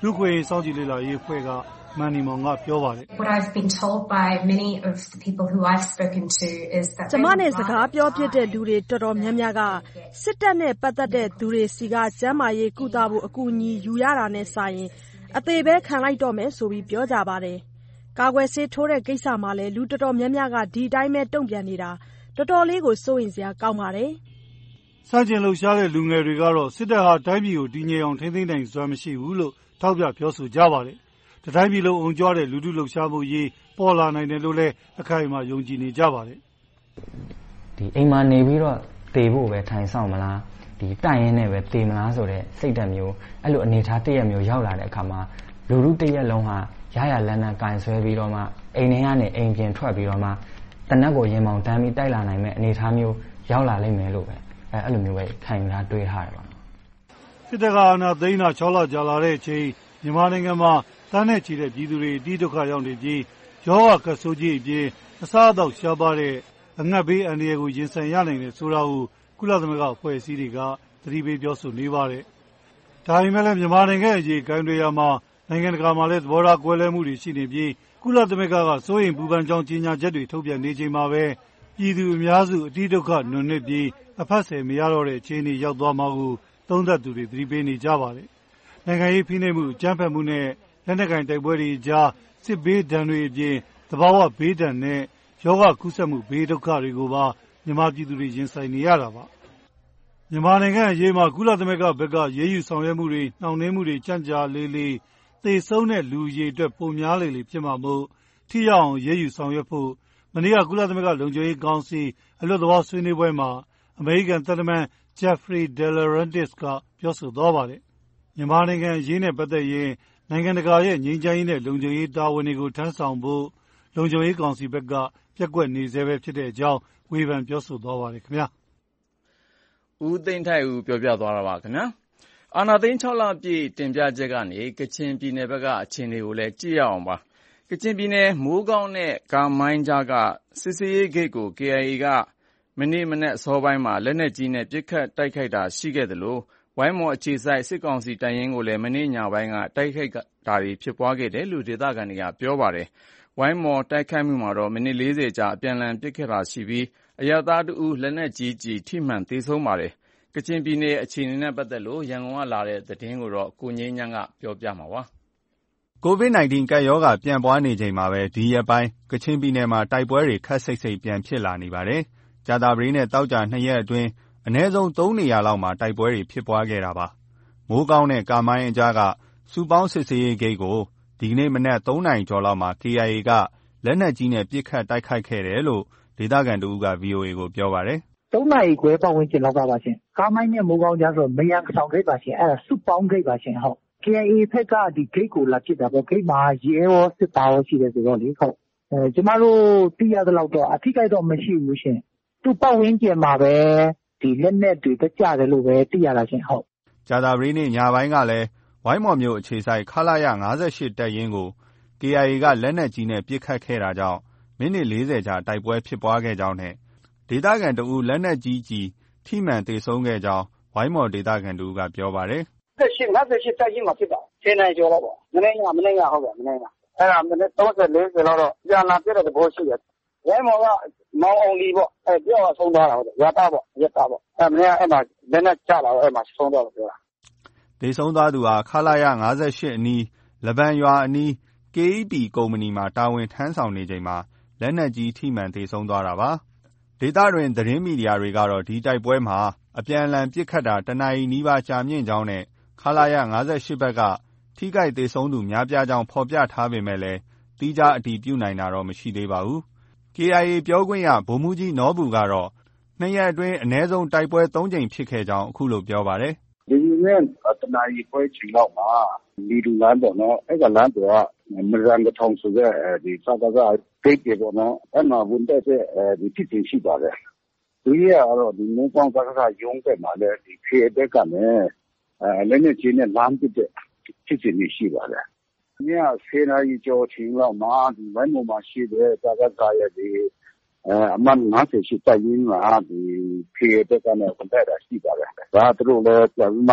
လူခွေစောင့်ကြည့်လေ့လာရေးအဖွဲ့ကမန်နီမောင်ကပြောပါတယ် What I've been told by many of the people who I've spoken to is that ကျမနဲ့စကားပြောဖြစ်တဲ့လူတွေတော်တော်များများကစစ်တပ်နဲ့ပတ်သက်တဲ့သူတွေစီကကျန်းမာရေးကုသဖို့အကူအညီယူရတာနဲ့စာရင်အသေးပဲခံလိုက်တော့မယ်ဆိုပြီးပြောကြပါတယ်။ကာကွယ်ဆေးထိုးတဲ့ကိစ္စမှာလည်းလူတော်တော်များများကဒီအတိုင်းပဲတုံ့ပြန်နေတာတော်တော်လေးကိုစိုးရိမ်စရာကောင်းပါတယ်။စတင်လှုပ်ရှားတဲ့လူငယ်တွေကတော့စစ်တပ်ဟာတိုင်းပြည်ကိုတည်ငြိမ်အောင်ထိန်းသိမ်းနိုင်စွမ်းမရှိဘူးလို့ထောက်ပြပြောဆိုကြပါတယ်။တိုင်းပြည်လုံးအုံကြွတဲ့လူထုလှုပ်ရှားမှုရေးပေါ်လာနိုင်တယ်လို့လည်းအခိုင်အမာယုံကြည်နေကြပါတယ်။ဒီအိမ်မှာနေပြီးတော့တေဖို့ပဲထိုင်ဆောင်မလားဒီတိုင်ရင်းနဲ့ပဲတေမလားဆိုတဲ့စိတ်ဓာတ်မျိုးအဲ့လိုအနေထားတည့်ရမျိုးရောက်လာတဲ့အခါမှာလူထုတည့်ရလုံးဟာရရလန်းလန်းကင်ဆွဲပြီးတော့မှအိမ်ထဲကနေအိမ်ပြင်ထွက်ပြီးတော့မှတနက်ကိုရင်မောင်တန်းပြီးတိုက်လာနိုင်မဲ့အနေထားမျိုးရောက်လာလိမ့်မယ်လို့ပဲအဲ့လိုမျိုးပဲခံယူထားတွေးထားတယ်ပါစစ်တပ်ကအာဏာသိမ်းတာ6လကြာလာတဲ့အချိန်မြန်မာနိုင်ငံမှာတန်းနဲ့ချီတဲ့ပြည်သူတွေအတိဒုက္ခရောက်နေပြီးရောဂါကဆိုးကြီးအပြင်အစားအသောက်ရှားပါတဲ့အငတ်ဘေးအန္တရာယ်ကိုရင်ဆိုင်ရနိုင်တယ်ဆိုတာကိုကုလသမဂ္ဂအဖွဲ့အစည်းတွေကသတိပေးပြောဆိုနေပါတယ်။ဒါပေမဲ့လည်းမြန်မာနိုင်ငံအရေးကိုင်တွယ်ရမှာနိုင်ငံတကာမှာလည်းသဘောထားကွဲလွဲမှုတွေရှိနေပြီးကုလသမဂ္ဂကစိုးရိမ်ပူပန်ကြောင်းကြေညာချက်တွေထုတ်ပြန်နေချိန်မှာပဲပြည်သူအများစုအတိဒုက္ခနွံနစ်ပြီးအဖက်ဆယ်မရတော့တဲ့အခြေအနေရောက်သွားမှာကိုသုံးသပ်သူတွေသတိပေးနေကြပါတယ်။နိုင်ငံရေးဖိနှိပ်မှုအကြမ်းဖက်မှုနဲ့လက်နက်ကိုင်တိုက်ပွဲတွေကြားစစ်ဘေးဒဏ်တွေအပြင်သဘာဝဘေးဒဏ်နဲ့ရောဂါကူးစက်မှုဘေးဒုက္ခတွေကိုပါမြန်မာပြည်သူတွေရင်ဆိုင်နေရတာပါ။မြန်မာနိုင်ငံအရေးမှာကုလသမဂ္ဂဘက်ကရေးယူဆောင်ရွက်မှုတွေနှောင့်နှေးမှုတွေကြန့်ကြာလေလေသေဆုံးတဲ့လူရေအတွက်ပုံများလေလေဖြစ်မှာမို့ထိရောက်အောင်ရေးယူဆောင်ရွက်ဖို့မနေ့ကကုလသမဂ္ဂလုံခြုံရေးကောင်စီအလွတ်သဘောဆွေးနွေးပွဲမှာအမေရိကန်သံတမန် Jeffrey Delerantis ကပြောဆိုသွားပါတယ်။မြန်မာနိုင်ငံအရေးနဲ့ပတ်သက်ရင်နိုင်ငံတကာရဲ့ငြိမ်းချမ်းရေးနဲ့လုံခြုံရေးတာဝန်တွေကိုထမ်းဆောင်ဖို့လုံခြုံရေးကောင်စီဘက်ကပျက်ကွက်နေဆဲပဲဖြစ်တဲ့အကြောင်းဝေဖန်ပြောဆိုသွားပါတယ်ခင်ဗျာ။ဦးသိန်းထိုက်ဦးပြောပြသွားတာပါခင်ဗျာ။အာဏာသိမ်း6လပြည့်တင်ပြချက်ကနေကချင်ပြည်နယ်ဘက်ကအခြေအနေကိုလည်းကြည့်ရအောင်ပါ။ကချင်ပြည်နယ်မိုးကောင်းနဲ့ကာမိုင်းကြားကစစ်စေးရေးဂိတ်ကို KIA ကမနေ့မနက်အစောပိုင်းမှာလက်နက်ကြီးနဲ့ပစ်ခတ်တိုက်ခိုက်တာရှိခဲ့သလိုဝိုင်းမော်အခြေစိုက်စစ်ကောင်စီတပ်ရင်းကိုလည်းမနေ့ညပိုင်းကတိုက်ခိုက်တာတွေဖြစ်ပွားခဲ့တယ်လို့ဒေသခံတွေကပြောပါတယ်။ဝိုင်းမော်တိုက်ခိုက်မှုမှာတော့မိနစ်40ကြာအပြန်အလှန်ပစ်ခတ်တာရှိပြီးအရပ်သားတဦးလက်နက်ကြီးကျည်ထိမှန်သေဆုံးပါတယ်။ကချင်ပြည်နယ်အခြေအနေနဲ့ပတ်သက်လို့ရန်ကုန်ကလာတဲ့သတင်းကိုတော့ကိုငြိမ်းချမ်းကပြောပြမှာပါ။ COVID-19 ကပ်ရောဂါပြန့်ပွားနေချိန်မှာပဲဒီရက်ပိုင်းကချင်ပြည်နယ်မှာတိုက်ပွဲတွေခပ်စိတ်စိတ်ပြန်ဖြစ်လာနေပါတယ်။ကြာသပတေးနဲ့သောကြာ2ရက်အတွင်းအနည်းဆုံး3နေရာလောက်မှာတိုက်ပွဲတွေဖြစ်ပွားခဲ့တာပါ။မိုးကောင်းနဲ့ကာမိုင်းအကြားကစုပေါင်းစစ်ဆေးရေးဂိတ်ကိုဒီကနေ့မနက်3နာရီကျော်လောက်မှာ KIA ကလက်နက်ကြီးနဲ့ပစ်ခတ်တိုက်ခိုက်ခဲ့တယ်လို့ဒေသခံတဦးက VOA ကိုပြောပါတယ်။3နာရီခွဲပတ်ဝန်းကျင်လောက်ကပါရှင်။ကာမိုင်းနဲ့မိုးကောင်းကြားဆိုမယန်ဆောင်ဂိတ်ပါရှင်။အဲ့ဒါစုပေါင်းဂိတ်ပါရှင်ဟုတ်။ KIA ဘက်ကဒီဂိတ်ကိုလာပစ်တာပေါ့။ဂိတ်မှာရဲရောစစ်သားရောရှိတယ်ဆိုတော့လေဟုတ်။ကျမတို့သိရသလောက်တော့အထိကိတော့မရှိဘူးရှင်။သူ့ပတ်ဝန်းကျင်မှာပဲဒီလက်နက်တွေတကြတယ်လို့ပဲသိရတာရှင်ဟုတ်။ကြာသပတေးနေ့ညပိုင်းကလည်းဝိုင်းမော်မြို့အခြေစိုက်ခလာရ58တပ်ရင်းကို KIA ကလက်နက်ကြီးနဲ့ပစ်ခတ်ခဲ့တာကြောင့်မိနစ်40ကြာတိုက်ပွဲဖြစ်ပွားခဲ့ကြောင်းနဲ့ဒေသခံတဦးလက်နက်ကြီးကျည်ထိမှန်သေဆုံးခဲ့ကြောင်းဝိုင်းမော်ဒေသခံတဦးကပြောပါတယ်။58တပ်ရင်းမှာဖြစ်တာ10နာရီကျော်တော့ပေါ့။မနေ့ကဟုတ်တယ်မနေ့ကအဲ့ဒါမိနစ်30 40လောက်တော့ကြာလာပြတဲ့သဘောရှိတယ်။ဝိုင်းမော်ကမောင်အောင်လီပေါ့။ပြောင်းဆုံးသွားတာဟုတ်တယ်။ရတာပေါ့။မနေ့ကအဲ့မှာလက်နက်ကျလာတော့အဲ့မှာဆုံးသွားတယ်ပြောတာ။သေဆုံးသွားသူဟာခလာရ58အနီးလဗန်ရွာအနီး KEP ကုမ္ပဏီမှာတာဝန်ထမ်းဆောင်နေချိန်မှာလက်နက်ကြီးထိမှန်သေဆုံးသွားတာပါ။ဒေသတွင်သတင်းမီဒီယာတွေကတော့ဒီတိုက်ပွဲမှာအပြန်အလှန်ပစ်ခတ်တာ1နာရီနီးပါးကြာမြင့်ကြောင်းနဲ့ခလာရ58ဘက်ကထိခိုက်သေဆုံးသူများပြားကြောင်းဖော်ပြထားပေမဲ့လည်းသီးခြားအတည်ပြုနိုင်တာတော့မရှိသေးပါဘူး။ KIA ပြောခွင့်ရဗိုလ်မှူးကြီးနော်ဘူကတော့2ရက်အတွင်းအနည်းဆုံးတိုက်ပွဲ3ကြိမ်ဖြစ်ခဲ့ကြောင်းအခုလိုပြောပါတယ်။ဒီနေ့တနာရီခွဲချိန်လောက်မှာဒီလူလမ်းပေါ့နော်အဲ့ကလမ်းပေါ်ကမရန်ကထောင်ဆိုတဲ့ဒီစကားကဂိတ်တွေပေါ့နော်အဲ့မှာဝန်တဲ့ဒီဖြစ်စဉ်ရှိပါတယ်။ဒီရကတော့ဒီမျိုးပေါင်းစကားရုံးတဲ့မှာလည်းဒီခေတ်ကလည်းလည်းနဲ့ချင်းနဲ့လမ်းပြတဲ့ဖြစ်စဉ်ရှိပါတယ်။ည10နာရီကျော်ချိန်လောက်မှာဒီဝိုင်းမော်မှာရှိတဲ့စကားရဲ့ဒီအမှန်58တပ်ရင်းကဒီခေတ်ကလည်းဝန်တဲ့တာရှိပါတယ်။ဒါသူတို့လည်းပြန်ပြီးမှ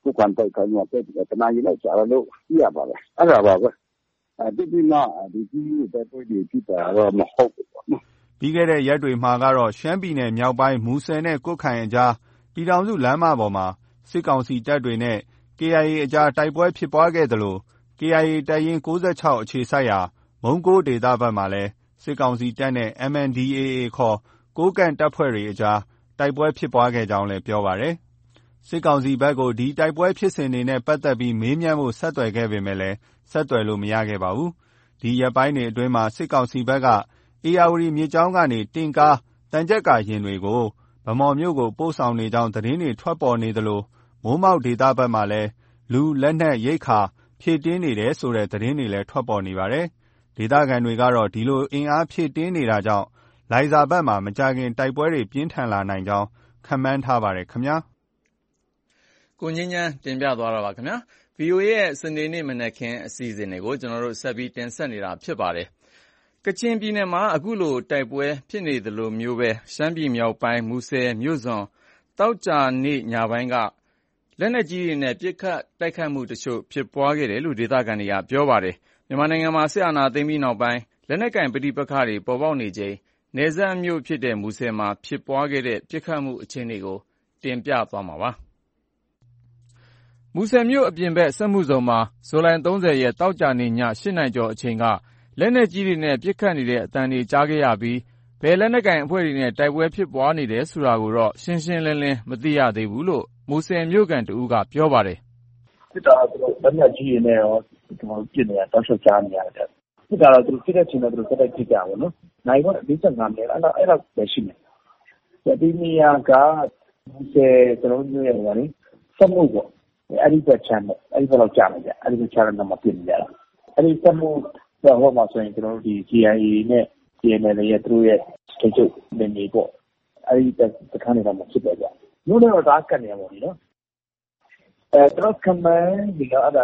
ခုခံတိုက်ခိုက်မှုတက်တနာရီလောက်ကြာလို့ပြရပါပဲအဲ့ဒါပါပဲဒီဒီမှာဒီတိုက်ပွဲတွေဖြစ်တာတော့မဟုတ်ဘူးပေါ့နော်ပြီးခဲ့တဲ့ရက်တွေမှာကတော့ရှမ်းပြည်နယ်မြောက်ပိုင်းမူဆယ်နဲ့ကွတ်ခိုင်အကြားပြည်ထောင်စုလမ်းမပေါ်မှာစစ်ကောင်စီတပ်တွေနဲ့ KIA အကြားတိုက်ပွဲဖြစ်ပွားခဲ့သလို KIA တပ်ရင်း96အခြေစိုက်ရာမုံကိုးဒေသဘက်မှာလည်းစစ်ကောင်စီတပ်နဲ့ MNDAA ခေါ်ကိုးကန့်တပ်ဖွဲ့တွေအကြားတိုက်ပွဲဖြစ်ပွားခဲ့ကြောင်းလည်းပြောပါတယ်။စစ်ကောင်စီဘက်ကိုဒီတိုက်ပွဲဖြစ်စဉ်တွေနဲ့ပတ်သက်ပြီးမေးမြန်းဖို့ဆက်သွယ်ခဲ့ပေမဲ့ဆက်သွယ်လို့မရခဲ့ပါဘူး။ဒီရက်ပိုင်းတွေအတွင်းမှာစစ်ကောင်စီဘက်ကဧရာဝတီမြစ်ကြောင်းကနေတင်ကားတန်ကြပ်ကာယာဉ်တွေကိုဗမော်မြို့ကိုပို့ဆောင်နေကြောင်းသတင်းတွေထွက်ပေါ်နေသလိုမိုးမောက်ဒေသဘက်မှာလည်းလူလက်နက်ရိက္ခာဖြည့်တင်းနေတယ်ဆိုတဲ့သတင်းတွေလည်းထွက်ပေါ်နေပါတယ်။ဒေသခံတွေကတော့ဒီလိုအင်အားဖြည့်တင်းနေတာကြောင့်လိုင်ဇာဘက်မှာမကြာခင်တိုက်ပွဲတွေပြင်းထန်လာနိုင်ကြောင်းခန့်မှန်းထားပါတယ်ခင်ဗျာ။ကိုငင်းချမ်းတင်ပြသွားတာပါခင်ဗျာ။ VOA ရဲ့စနေနေ့မနက်ခင်းအစီအစဉ်တွေကိုကျွန်တော်တို့ဆက်ပြီးတင်ဆက်နေတာဖြစ်ပါတယ်။ကချင်ပြည်နယ်မှာအခုလိုတိုက်ပွဲဖြစ်နေသလိုမျိုးပဲရှမ်းပြည်မြောက်ပိုင်းမူဆယ်မြို့စွန်တောက်ကြနေ့ညပိုင်းကလက်နက်ကြီးတွေနဲ့ပစ်ခတ်တိုက်ခိုက်မှုတချို့ဖြစ်ပွားခဲ့တယ်လို့ဒေသခံတွေကပြောပါတယ်။မြန်မာနိုင်ငံမှာစစ်အာဏာသိမ်းပြီးနောက်ပိုင်းလက်နက်ကင်ပဋိပက္ခတွေပေါ်ပေါက်နေချိန်နယ်စပ်မြို့ဖြစ်တဲ့မူဆယ်မှာဖြစ်ပွားခဲ့တဲ့ပစ်ခတ်မှုအခြေအနေကိုတင်ပြသွားမှာပါ။မူဆယ်မြို့အပြင်ဘက်စက်မှုဇုံမှာဇူလိုင်30ရက်တောက်ကြနေ့ည8နာရီကျော်အချိန်ကလက်နက်ကြီးတွေနဲ့ပစ်ခတ်နေတဲ့အသံတွေကြားခဲ့ရပြီးဘယ်လက်နက်ကင်အဖွဲ့တွေနဲ့တိုက်ပွဲဖြစ်ပွားနေတယ်ဆိုတာကိုတော့ရှင်းရှင်းလင်းလင်းမသိရသေးဘူးလို့မူဆယ်မြို့ကန်တဦးကပြောပါတယ်။စစ်တာကတော့လက်နက်ကြီးတွေနဲ့ရောကျွန်တော်ပြစ်နေတာတောက်လျှောက်ကြားနေရတယ်။စစ်တာတော့သူပြစ်တဲ့ချိန်တော့သူတက်ကြည့်ကြပါဘောနော်။နိုင်တော့45မိနစ်အဲ့တော့ပဲရှိနေ။ဒီနေရာကမူဆယ်ကျွန်တော်တို့ရဲ့ကနေစက်မှုပေါ့အဲ့ဒီဘက်ချမ်းပေါ့အဲ့ဒီဘက်တော့ကြားနေကြအဲ့ဒီဘက်ချမ်းတော့မပြစ်နေကြတာအဲ့ဒီစက်မှုဟောမှာဆိုရင်ကျွန်တော်တို့ဒီ GIA နဲ့ CNL ရဲ့သူတို့ရဲ့စတိတ်ချုပ်နေပေါ့အဲ့ဒီတခါနေတော့မဖြစ်တော့ကြဘူးလို့တော့ဒါကတ်နေရပါဘူးနော်ကျွန်တော်ကမန်ဒီကအဲ့ဒါ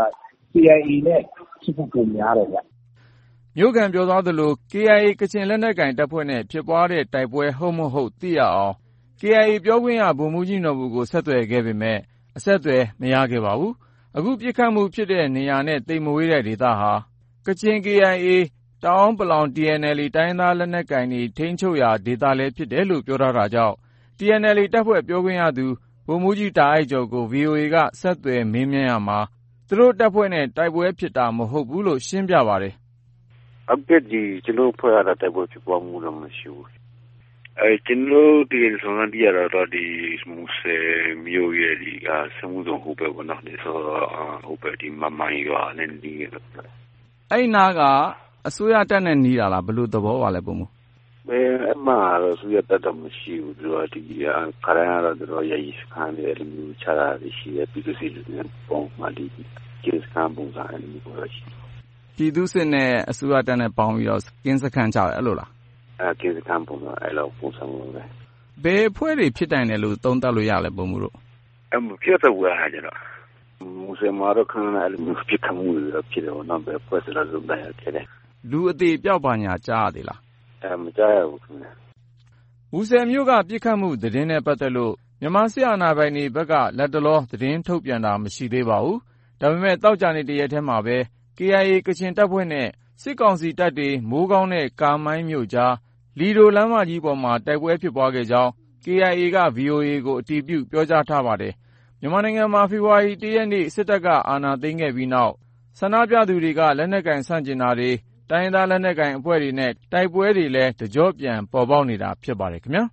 CIA နဲ့ဖြစ်ဖို့ပုံများတယ်ဗျမြို့ကန်ပြောသွားသလို KIA ကချင်လက်နက်ကင်တပ်ဖွဲ့နဲ့ဖြစ်ပွားတဲ့တိုက်ပွဲဟုတ်မဟုတ်သိရအောင် KIA ပြောခွင့်ရဗိုလ်မှူးကြီးနော်ဘူကိုဆက်သွယ်ခဲ့ပေမဲ့အဆက်အသွယ်မရခဲ့ပါဘူးအခုပြစ်ခတ်မှုဖြစ်တဲ့နေရာနဲ့တိမ်မဝေးတဲ့ဒေသဟာကချင် KIA တောင်ပလောင် TNLA တိုင်းသားလက်နက်ကိုင်တွေထိန်းချုပ်ရာဒေသလည်းဖြစ်တယ်လို့ပြောထားတာကြောင့် TNLA တပ်ဖွဲ့ပြောခွင့်ရသူဗိုလ်မှူးကြီးတာအိုက်ကျော်ကို VOA ကဆက်သွယ်မေးမြန်းရမှာသူတို့တပ်ဖွဲ့နဲ့တိုက်ပွဲဖြစ်တာမဟုတ်ဘူးလို့ရှင်းပြပါတယ်။အခုဒီကျွန်တော်ဖွဲ့ရတဲ့တိုက်ပွဲဖြစ်ပွားမှုတော့မရှိဘူး။ကျွန်တော်ဒီဆောင်ရတဲ့ရတော့ဒီမူဆယ်မြို့ရဲ့ဒီကစမှုစုံဟိုဘက်ပေါ့နော်ဒီဆိုဟိုဘက်ဒီမမိုင်းရွာနဲ့ဒီအဲ့နာကအစိုးရတပ်နဲ့နီးတာလားဘယ်လိုသဘောပါလဲပုံမအမှတော့ဆိုရတတ်တော့မရှိဘူးသူကဒီခရိုင်ကတော့တော့ရည်စခန်းတွေလူချတာရှိတယ်ပြည်သူစစ်တွေပုံမှန်ဒီကျေစခန်းပုံစံအဲ့လိုပေါ်ရှိပြည်သူစစ်နဲ့အစိုးရတပ်နဲ့ပေါင်းပြီးတော့ကင်းစခန်းချတယ်အဲ့လိုလားကင်းစခန်းပုံစံအဲ့လိုပုံစံမျိုးပဲဘယ်အဖွဲ့တွေဖြစ်တိုင်တယ်လို့သုံးသပ်လို့ရလဲပုံမှုတို့ဖြစ်တော့ဝါကြတော့မူဆယ်မှာတော့ခဏအဲ့လိုဖြစ်ခမှုတွေဖြစ်တယ်နော်ဘယ်ဖွဲ့စလာစုံတိုင်းခဲ့တယ်လူအသေးပြောက်ပါညာကြားရသေးလားမကြားရဘူးခင်ဗျမူဆယ်မြို့ကပြစ်ခတ်မှုသတင်းနဲ့ပတ်သက်လို့မြန်မာစစ်အာဏာပိုင်တွေဘက်ကလက်တလောသတင်းထုတ်ပြန်တာမရှိသေးပါဘူးဒါပေမဲ့တောက်ကြနေတရက်ထဲမှာပဲ KIA ကချင်တပ်ဖွဲ့နဲ့စစ်ကောင်စီတပ်တွေမိုးကောင်းတဲ့ကာမိုင်းမြို့ကြားလီဒိုလမ်းမကြီးပေါ်မှာတိုက်ပွဲဖြစ်ပွားခဲ့ကြောင်း KIA က VOA ကိုအတည်ပြုပြောကြားထားပါတယ်မြန်မာနိုင်ငံမှာဖေဖော်ဝါရီ1ရက်နေ့စစ်တပ်ကအာဏာသိမ်းခဲ့ပြီးနောက်ဆန္ဒပြသူတွေကလက်နက်ကင်ဆန့်ကျင်တာတွေတိုင်းရင်းသားလက်နက်ကိုင်အဖွဲ့တွေနဲ့တိုက်ပွဲတွေလည်းတကြော့ပြန်ပေါ်ပေါက်နေတာဖြစ်ပါတယ်ခင်ဗျာ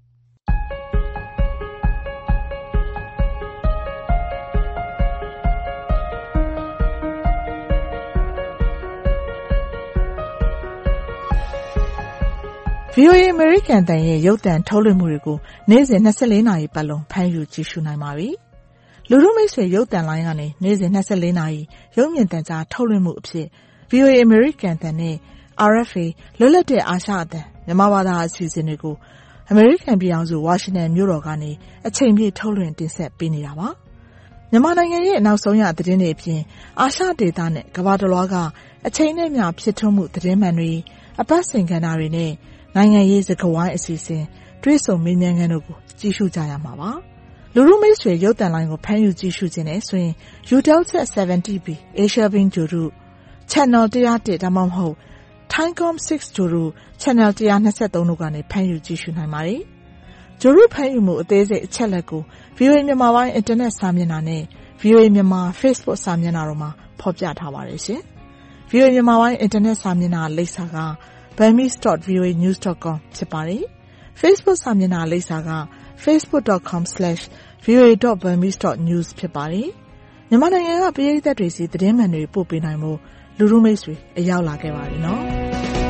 VOA အမေရိကန်တန်ရဲ့ရုပ်သံထုတ်လွှင့်မှုတွေကိုနေ့စဉ်24နာရီပတ်လုံးဖမ်းယူကြည့်ရှုနိုင်ပါပြီ။လူထုမိတ်ဆွေရုပ်သံလိုင်းကနေနေ့စဉ်24နာရီရုပ်မြင်သံကြားထုတ်လွှင့်မှုအဖြစ် VOA အမေရိကန်တန်နဲ့ RFA လွတ်လပ်တဲ့အာရှအသံမြန်မာဘာသာအစီအစဉ်တွေကိုအမေရိကန်ပြည်ထောင်စုဝါရှင်တန်မြို့တော်ကနေအချိန်ပြည့်ထုတ်လွှင့်တင်ဆက်ပေးနေတာပါ။မြန်မာနိုင်ငံရဲ့နောက်ဆုံးရသတင်းတွေအပြင်အာရှဒေသနဲ့ကမ္ဘာတစ်လွှားကအချိန်နဲ့မျှဖြစ်ထွန်းမှုသတင်းမှန်တွေအပတ်စဉ်ကဏ္ဍတွေနဲ့နိုင်ငံရေးစကားဝိုင်းအစီအစဉ်တွေးဆုံမေးမြန်းခန်းတို့ကိုကြည့်ရှုကြရမှာပါ။လူလူထုမိတ်ဆွေရုပ်သံလိုင်းကိုဖမ်းယူကြည့်ရှုခြင်းနဲ့ဆိုရင် Eutelsat 7TB Asia Bing ဂျိုရု Channel 101ဒါမှမဟုတ် Thaicom 6ဂျိုရု Channel 123တို့ကနေဖမ်းယူကြည့်ရှုနိုင်ပါတယ်။ဂျိုရုဖမ်းယူမှုအသေးစိတ်အချက်လက်ကို VOA မြန်မာပိုင်းအင်တာနက်စာမျက်နှာနဲ့ VOA မြန်မာ Facebook စာမျက်နှာတို့မှာဖော်ပြထားပါတယ်ရှင်။ VOA မြန်မာပိုင်းအင်တာနက်စာမျက်နှာလိပ်စာက burmese.voanews.com ဖြစ်ပါတယ်။ Facebook စာမျက်နှာလိပ်စာက facebook.com/voa.burmese.news ဖြစ်ပါတယ်။မြန်မာနိုင်ငံကပရိသတ်တွေစီသတင်းမှန်တွေပို့ပေးနိုင်မှုလူထုမိတ်ဆွေအရောက်လာခဲ့ပါတယ်နော်။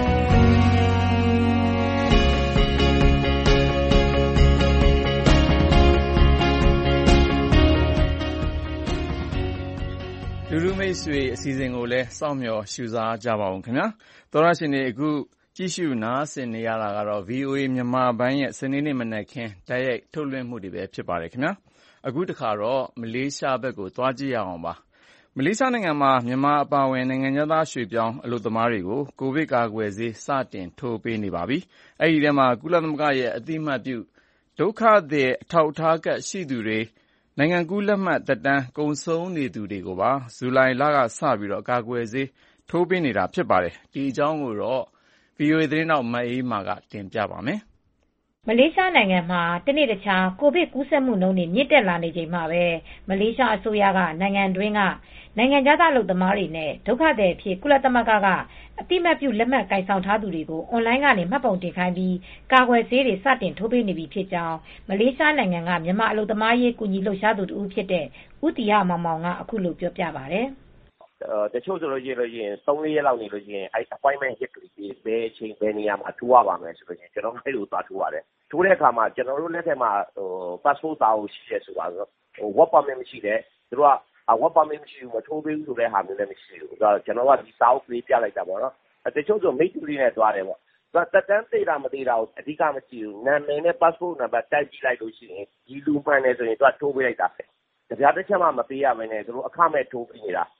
လူထုမိတ်ဆွေအစီအစဉ်ကိုလည်းစောင့်မျှော်ရှုစားကြပါဦးခင်ဗျာသောရရှင်တွေအခုကြည့်ရှုနားဆင်နေရတာကတော့ VOA မြန်မာပိုင်းရဲ့စနေနေ့မနက်ခင်းတိုက်ရိုက်ထုတ်လွှင့်မှုတွေပဲဖြစ်ပါတယ်ခင်ဗျာအခုတခါတော့မလေးရှားဘက်ကိုသွားကြည့်ရအောင်ပါမလေးရှားနိုင်ငံမှာမြန်မာအပါအဝင်နိုင်ငံသားရွှေ့ပြောင်းအလုပ်သမားတွေကိုကိုဗစ်ကာကွယ်ဆေးစတင်ထိုးပေးနေပါပြီအဲဒီထဲမှာကုလသမဂ္ဂရဲ့အသိအမှတ်ပြုဒုက္ခသည်အထောက်အထားကတ်ရှိသူတွေနိုင်ငံကူးလက်မှတ်သက်တမ်းကုန်ဆုံးနေသူတွေကိုပါဇူလိုင်လကစပြီးတော့ကာကွယ်ဆေးထိုးပေးနေတာဖြစ်ပါတယ်ဒီအကြောင်းကိုတော့ VOA သတင်းတောက်မအေးမာကတင်ပြပါမယ်မလေးရှားနိုင်ငံမှာတနေ့တခြားကိုဗစ်ကူးစက်မှုနှုန်းတွေမြင့်တက်လာနေချိန်မှာပဲမလေးရှားအစိုးရကနိုင်ငံတွင်းကနိုင်ငံခြားသားအလုပ်သမားတွေနဲ့ဒုက္ခသည်အဖြစ်ကုလသမဂ္ဂကအသိအမှတ်ပြုလက်မှတ်ကိုင်ဆောင်ထားသူတွေကိုအွန်လိုင်းကနေမှတ်ပုံတင်ခိုင်းပြီးကာကွယ်ဆေးတွေစတင်ထိုးပေးနေပြီဖြစ်ကြောင်းမလေးရှားနိုင်ငံကမြန်မာအလုပ်သမားရေးကူညီလှုပ်ရှားသူတူဦးဖြစ်တဲ့ဦးတီဟမောင်မောင်ကအခုလိုပြောပြပါတယ်တချို့ဆိုလို့ရှိရင် 3-4 ရက်လောက်နေလို့ရှိရင်အဲ့ appointment ရက်ကလေးဘယ်အချိန်ဘယ်နေရာမှာထိုးရပါမယ်ဆိုလို့ရှိရင်ကျွန်တော်အဲ့လိုသွားထိုးရတယ်ထိုးတဲ့အခါမှာကျွန်တော်တို့လက်ထက်မှာpassport စာအုပ်ရှိရဲဆိုတာwork permit မရှိတဲ့သူတို့ကwork permit မရှိဘူးမထိုးပေးဘူးဆိုတဲ့ဟာမျိုးလည်းမရှိဘူးကျွန်တော်ကဒီစာအုပ်လေးပြလိုက်တာပေါ့နော်တချို့ဆိုမိတ်တူလေးနဲ့သွားတယ်ပေါ့တက်တန်းသေးတာမသေးတာကိုအဓိကမကြည့်ဘူးနာမည်နဲ့ passport နံပါတ်တိုက်ကြည့်လိုက်လို့ရှိရင်ဒီလူမှန်တယ်ဆိုရင်သူကထိုးပေးလိုက်တာပဲတပြားတစ်ချက်မှမပေးရဘဲနဲ့သူတို့အခမဲ့ထိုးပေးနေတာ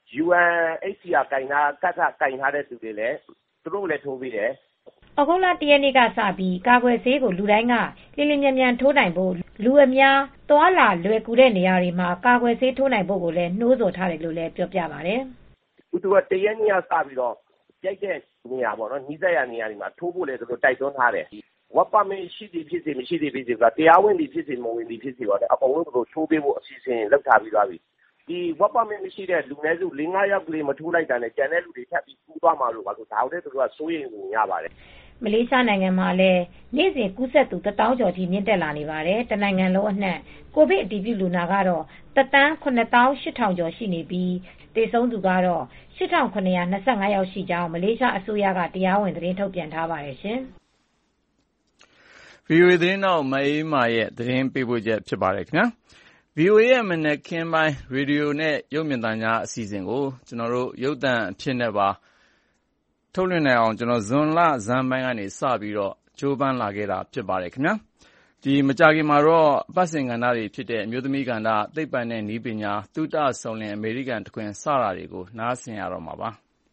UNHCR ကင်နာကတ်ကင်ထားတဲ့သူတွေလည်းသူတို့လည်းထိုးပေးတယ်။ဩဂုတ်လ 1 ရက်နေ့ကစပြီးကာကွယ်ဆေးကိုလူတိုင်းကလင်းလင်းမြန်မြန်ထိုးနိုင်ဖို့လူအများသွားလာလွယ်ကူတဲ့နေရာတွေမှာကာကွယ်ဆေးထိုးနိုင်ဖို့ကိုလည်းနှိုးဆော်ထားတယ်လို့လည်းပြောပြပါတယ်။သူက1 ရက်နေ့ကစပြီးတော့ကြိုက်တဲ့နေရာပေါ့နော်နီးစပ်ရာနေရာတွေမှာထိုးဖို့လည်းသူတို့တိုက်တွန်းထားတယ်။ Work permit ရှိသည်ဖြစ်စေမရှိသည်ဖြစ်စေကတရားဝင်သည်ဖြစ်စေမဝင်သည်ဖြစ်စေပေါ့လေအကုန်လုံးသူတို့ထိုးပေးဖို့အစီအစဉ်လုပ်ထားပြီးသွားပြီ။ဒီ work permit မရှိတဲ့လူနည်းစု 4-5 ယောက်ကလေးမထိုးလိုက်တာနဲ့ကျန်တဲ့လူတွေထပ်ပြီးကူးသွားမှာလို့ပါဆိုဒါလည်းသူတို့ကစိုးရိမ်နေရပါတယ်မလေးရှားနိုင်ငံမှာလည်းနေ့စဉ်ကူးစက်သူ1000ကျော်ထိမြင့်တက်လာနေပါတယ်တနိုင်ငံလုံးအနှံ့ကိုဗစ်အတည်ပြုလူနာကတော့1,78,000 ကျော်ရှိနေပြီးသေဆုံးသူကတော့8,725 ယောက်ရှိကြောင်းမလေးရှားအစိုးရကတရားဝင်သတင်းထုတ်ပြန်ထားပါတယ်ရှင် VOA သတင်းတော့မအေးမာရဲ့သတင်းပေးပို့ချက်ဖြစ်ပါတယ်ခင်ဗျာVOA ရဲ့မနက်ခင်းပိုင်းရေဒီယိုနဲ့ရုပ်မြင်သံကြားအစီအစဉ်ကိုကျွန်တော်တို့ရုပ်သံအဖြစ်နဲ့ပါထုတ်လွှင့်နိုင်အောင်ကျွန်တော်ဇွန်လဇန်ပိုင်းကနေစပြီးတော့ကြိုးပမ်းလာခဲ့တာဖြစ်ပါတယ်ခင်ဗျာဒီမကြခင်မှာတော့ပတ်စင်ကဏ္ဍတွေဖြစ်တဲ့အမျိုးသမီးကဏ္ဍသိပ္ပံနဲ့နည်းပညာသုတဆုံလင်အမေရိကန်တခွင်စတာတွေကိုနားဆင်ရတော့မှာပါ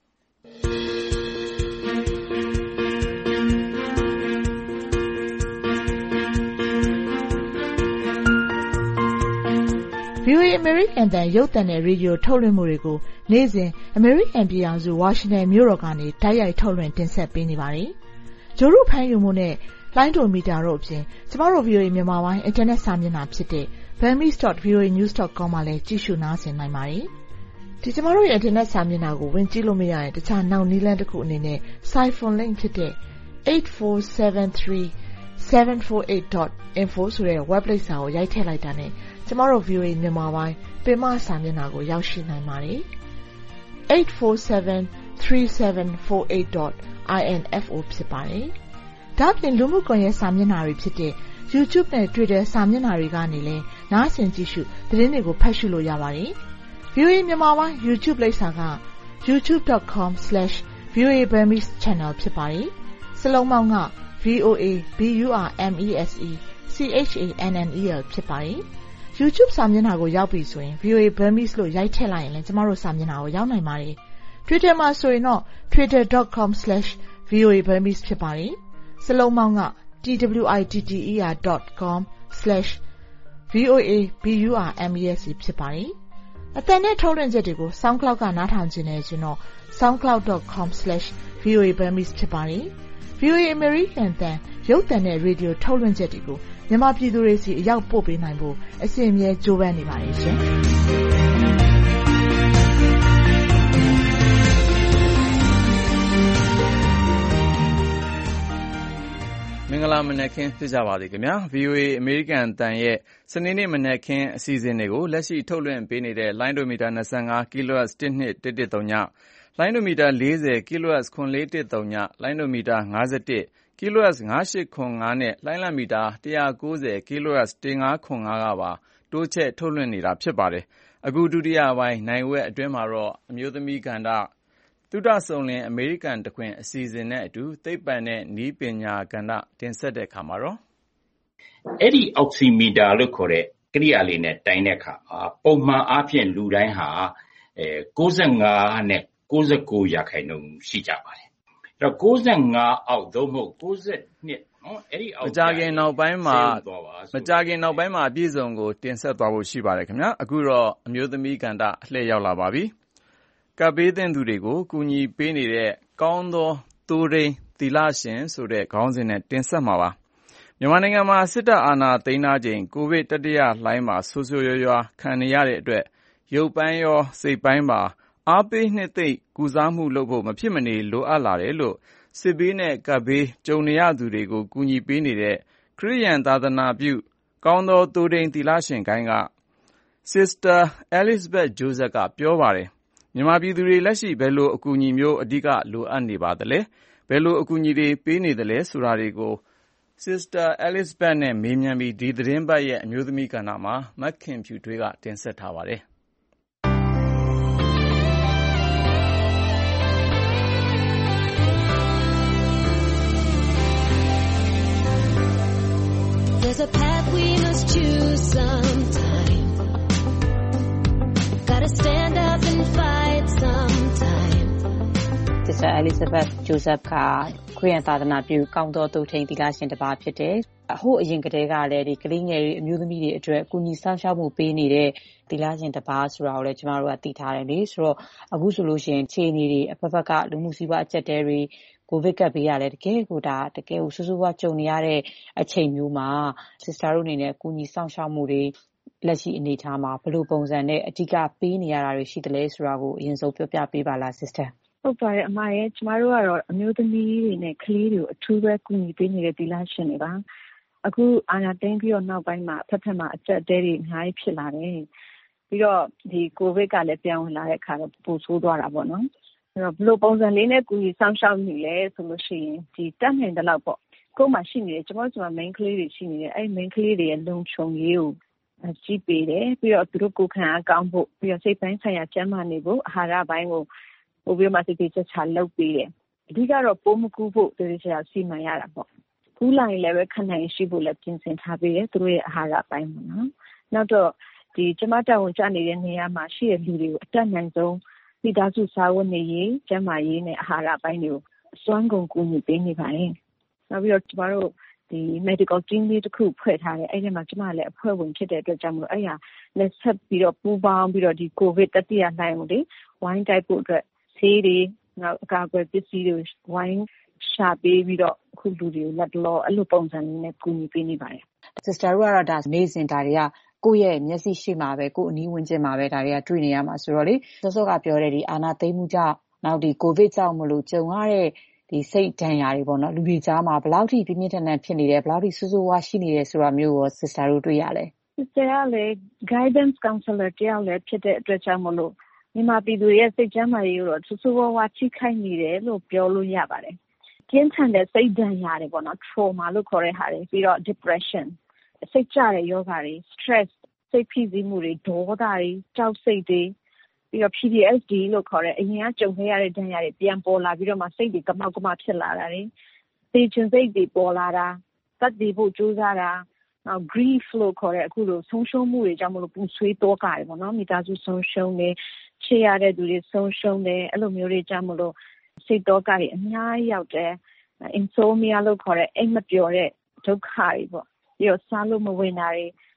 VOA American တန်ရုပ်သံနဲ့ရေဒီယိုထုတ်လွှင့်မှုတွေကိုနေ့စဉ် American ပြည်ထောင်စုဝါရှင်တန်မြို့တော်ကနေတိုက်ရိုက်ထုတ်လွှင့်တင်ဆက်ပေးနေပါတယ်။ဂျိုရုဖမ်းယူမှုနဲ့လိုင်းဒိုမီတာတို့အပြင်ကျမတို့ VOA မြန်မာပိုင်း Internet စာမျက်နှာဖြစ်တဲ့ burmese.voanews.com မှာလည်းကြည့်ရှုနားဆင်နိုင်ပါတယ်။ဒီကျမတို့ရဲ့ Internet စာမျက်နှာကိုဝင်ကြည့်လို့မရရင်တခြားနောက်နည်းလမ်းတစ်ခုအနေနဲ့ Siphon link ဖြစ်တဲ့ 8473748.info ဆိုတဲ့ web လိပ်စာကိုရိုက်ထည့်လိုက်တာနဲ့ကျမတို့ VOA မြန်မာပိုင်းပင်မစာမျက်နှာကိုရောက်ရှိနိုင်ပါတယ်။ 8473748.info ဖြစ်ပါတယ်။ဒါ့အပြင်လူမှုကွန်ရက်စာမျက်နှာတွေဖြစ်တဲ့ YouTube နဲ့ Twitter စာမျက်နှာတွေကနေလည်းနားဆင်ကြည့်ရှုသတင်းတွေကိုဖတ်ရှုလို့ရပါတယ်။ VOA မြန်မာပိုင်း YouTube လိပ်စာက youtube.com/VOA Burmese Channel ဖြစ်ပါတယ်။စလုံးပေါင်းက VOA BURMESE CHANNEL ဖြစ်ပါတယ်။ YouTube စာမျက်နှာကိုရောက်ပြီဆိုရင် VOA Burmese လို့ရိုက်ထည့်လိုက်ရင်လည်းကျမတို့စာမျက်နှာကိုရောက်နိုင်ပါတယ်။ Twitter မှာဆိုရင်တော့ twitter.com/VOA Burmese ဖြစ်ပါတယ်။စလုံးပေါင်းက twiter.com/VOA VOA BURMES ဖြစ်ပါတယ်။အသံနဲ့ထုတ်လွှင့်ချက်တွေကို SoundCloud ကနားထောင်ခြင်းနဲ့ကျွန်တော် soundcloud.com/voaburmese ဖြစ်ပါတယ်။ VOA American အသံရုပ်သံနဲ့ရေဒီယိုထုတ်လွှင့်ချက်တွေကိုမြန်မာပြည်သူတွေစီအရောက်ပို့ပေးနိုင်ဖို့အစီအစဉ်ကြိုးပမ်းနေပါတယ်ရှင်။မင်္ဂလာမနက်ခင်းဖြစ်ကြပါစေခင်ဗျာ VOA American အသံရဲ့စနေနေ့မနက်ခင်းအစီအစဉ်တွေကိုလက်ရှိထုတ်လွှင့်ပေးနေတဲ့လိုင်းဒိုမီတာ25 kHz 12113 လိုင်းဒိုမီတာ40 kHz 9413 လိုင်းဒိုမီတာ51 kHz 5805နဲ့လိုင်းလံမီတာ190 kHz 1505ကပါတိုးချဲ့ထုတ်လွှင့်နေတာဖြစ်ပါတယ်အခုဒုတိယပိုင်းနိုင်ဝက်အတွင်းမှာတော့အမျိုးသမီးကဏ္ဍသုတစုံလင်အမေရိကန်တခွင်အစီအစဉ်နဲ့အတူသိပ္ပံနဲ့နည်းပညာကဏ္ဍတင်ဆက်တဲ့အခါမှာတော့အဲ့ဒီအောက်ဆီမီတာလို့ခေါ်တဲ့ကိရိယာလေးနဲ့တိုင်းတဲ့အခါပုံမှန်အားဖြင့်လူတိုင်းဟာ95နဲ့99ရာခိုင်နှုန်းရှိကြပါတယ်အဲ့တော့95အောက်သို့မဟုတ်92နော်အဲ့ဒီအောက်မကြခင်နောက်ပိုင်းမှာအပြည့်စုံကိုတင်ဆက်သွားဖို့ရှိပါတယ်ခင်ဗျာအခုတော့အမျိုးသမီးကဏ္ဍအလှည့်ရောက်လာပါပြီကပ်ဘေးသင့်သူတွေကိုကူညီပေးနေတဲ့ကောင်းသောသိုးထိန်းသီလရှင်ဆိုတဲ့ခေါင်းစဉ်နဲ့တင်ဆက်မှာပါမြန်မာနိုင်ငံမှာစစ်တပ်အာဏာသိမ်းထားချိန်ကိုဗစ်တတိယလှိုင်းမှာဆိုးဆိုးရွားရွားခံနေရတဲ့အတွက်ရုပ်ပိုင်းရောစိတ်ပိုင်းပါအားပေးနှစ်သိမ့်ကုစားမှုလုပ်ဖို့မဖြစ်မနေလိုအပ်လာတယ်လို့စစ်ဘေးနဲ့ကပ်ဘေးကြုံနေရသူတွေကိုကူညီပေးနေတဲ့ခရစ်ယာန်သာသနာပြုကောင်းသောသိုးထိန်းသီလရှင်ဂိုင်းက Sister Elizabeth Joseph ကပြောပါတယ်မြန်မာပြည်သူတွေလက်ရှိဘယ်လိုအကူအညီမျိုးအဓိကလိုအပ်နေပါသလဲဘယ်လိုအကူအညီတွေပေးနေသလဲဆိုတာတွေကို Sister Elizabeth နဲ့မေးမြန်းပြီးဒီသတင်းပတ်ရဲ့အမျိုးသမီးကဏ္ဍမှာမခင်ဖြူထွေးကတင်ဆက်ထားပါတယ် There's a path we must choose sometime. Gotta stand up and fight sometime. Sister Elizabeth Joseph ကခရစ်ယာန်သာသနာပြုကောင်းသောသိုးထိန်းသီလရှင်တစ်ပါးဖြစ်တယ်။ဟိုအရင်ကတည်းကလည်းဒီကလေးငယ်တွေအမျိုးသမီးတွေအတွက်ကူညီဆောင်ရှောက်မှုပေးနေတဲ့သီလရှင်တစ်ပါးဆိုတာကိုလည်းကျမတို့ကသိထားတယ်လေဆိုတော့အခုဆိုလို့ရှိရင်ခြေအနေတွေအဖက်ဖက်ကလူမှုစီးပွားအကျပ်တဲတွေကိုဗစ်ကပ်ဘေးရလဲတကယ်ကိုဆူဆူဝါကြုံနေရတဲ့အချိန်မျိုးမှာ sister တို့အနေနဲ့ကူညီဆောင်ရှောက်မှုတွေလက်ရှိအနေထားမှာဘယ်လိုပုံစံနဲ့အဓိကပေးနေရတာတွေရှိသလဲဆိုတာကိုအရင်ဆုံးပြောပြပေးပါလား sister ဟုတ်ပါတယ်အမရဲ့ကျမတို့ကတော့အမျိုးသမီးတွေနဲ့ကလေးတွေကိုအထူးပဲကူညီပေးနေတဲ့သီလရှင်တွေပါအခုအာဏာသိမ်းပြီးတော့နောက်ပိုင်းမှာဖက်ဖက်မှာအကျပ်တဲတွေအများကြီးဖြစ်လာတယ်ပြီးတော့ဒီကိုဗစ်ကလည်းပြန်ဝင်လာတဲ့အခါတော့ပိုဆိုးသွားတာပေါ့နော်အဲ့တော့ဘယ်လိုပုံစံလေးနဲ့ကူညီဆောင်ရှောက်နေလဲဆိုလို့ရှိရင်ဒီတက်နိုင်တဲ့လောက်ပေါ့ကိုယ်မှရှိနေတယ်ကျမတို့ main ကလေးတွေရှိနေတယ်အဲ့ main ကလေးတွေရဲ့လုံခြုံရေးကိုကြည့်ပေးတယ်ပြီးတော့သူတို့ကိုယ်ခံအားကောင်းဖို့ပြီးတော့စိတ်ပိုင်းဆိုင်ရာကျန်းမာနေဖို့အာဟာရပိုင်းကိုပိုပြီးမှစိတ်ချလုပ်ပေးတယ်အဓိကတော့ပိုးမကူဖို့တကယ်ချာစီမံရတာပေါ့ကူးလာရင်လည်းပဲခဏရှိဖို့လည်းပြင်ဆင်ထားပေးတယ်သူတို့ရဲ့အာဟာရပိုင်းပေါ့နော်နောက်တော့ဒီကျမတာဝန်ကျနေတဲ့နေရာမှာရှိတဲ့လူတွေကိုအတက်နိုင်ဆုံးမိသားစုစာဝတ်နေရေးကျန်းမာရေးနဲ့အာဟာရပိုင်းတွေကိုစွမ်းကုန်ကူညီပေးနေပါတယ်နောက်ပြီးတော့ကျမတို့ဒီ medical team လေးတစ်ခုဖွဲ့ထားတယ်အဲ့ဒီမှာကျမလည်းအဖွဲ့ဝင်ဖြစ်တဲ့အတွက်ကြောင့်မလို့အဲ့ဟာလက်ဆက်ပြီးတော့ပူးပေါင်းပြီးတော့ဒီ covid တတိယလှိုင်းကိုလေဝိုင်းတိုက်ဖို့အတွက်ဆေးတွေနောက်အကာအကွယ်ပစ္စည်းတွေဝိုင်းရှာပေးပြီးတော့အခုလူတွေကိုလက်တော်အဲ့လိုပုံစံလေးနဲ့ကူညီပေးနေပါတယ် sister တို့ကတော့ဒါနေ့စဉ်ဒါတွေကကိုယ့်ရဲ့မျက်စိရှိမှာပဲကိုယ့်အနီးဝင်ကျင်မှာပဲဒါတွေကတွေ့နေရမှာဆိုတော့လေစောကပြောတဲ့ဒီအာနာသိမ့်မှုကြောင့်နောက်ဒီကိုဗစ်ကြောင့်မလို့ကြုံရတဲ့ဒီစိတ်ဒဏ်ရာတွေပေါ့နော်လူတွေကြားမှာဘယ်လောက်ထိပြင်းပြင်းထန်ထန်ဖြစ်နေတယ်ဘယ်လောက်ထိဆိုးဆိုးဝါးရှိနေတယ်ဆိုတာမျိုးကို sister တို့တွေ့ရလဲ sister ကလည်း guidance counselor တယောက်လည်းဖြစ်တဲ့အတွက်ကြောင့်မလို့မြန်မာပြည်သူရဲ့စိတ်ကျန်းမာရေးကိုတော့ဆိုးဆိုးဝါးဝါးထိခိုက်နေတယ်လို့ပြောလို့ရပါတယ်ပြင်းထန်တဲ့စိတ်ဒဏ်ရာတွေပေါ့နော် trauma လို့ခေါ်တဲ့ဟာတွေပြီးတော့ depression စိတ်ကြတဲ့ယောဂတွေ stress စိတ်ဖိစီးမှုတွေဒေါသတွေကြောက်စိတ်တွေပြီးတော့ PTSD လို့ခေါ်တဲ့အရင်ကကြုံခဲ့ရတဲ့ဒဏ်ရာတွေပြန်ပေါ်လာပြီးတော့မှစိတ်တွေကမောက်ကမဖြစ်လာတာတွေသိချင်စိတ်တွေပေါ်လာတာတတ်တည်ဖို့ကြိုးစားတာနောက် grief လို့ခေါ်တဲ့အခုလိုဆုံးရှုံးမှုတွေကြောင့်မလို့ပူဆွေးတော့ကြတယ်ပေါ့နော်မိသားစုဆုံးရှုံးတယ်ချစ်ရတဲ့သူတွေဆုံးရှုံးတယ်အဲ့လိုမျိုးတွေကြောင့်မလို့စိတ်တော့ကြတွေအများကြီးရောက်တယ် insomnia လို့ခေါ်တဲ့အိမ်မပျော်တဲ့ဒုက္ခတွေပေါ့ပြီးတော့စားလို့မဝင်တာတွေ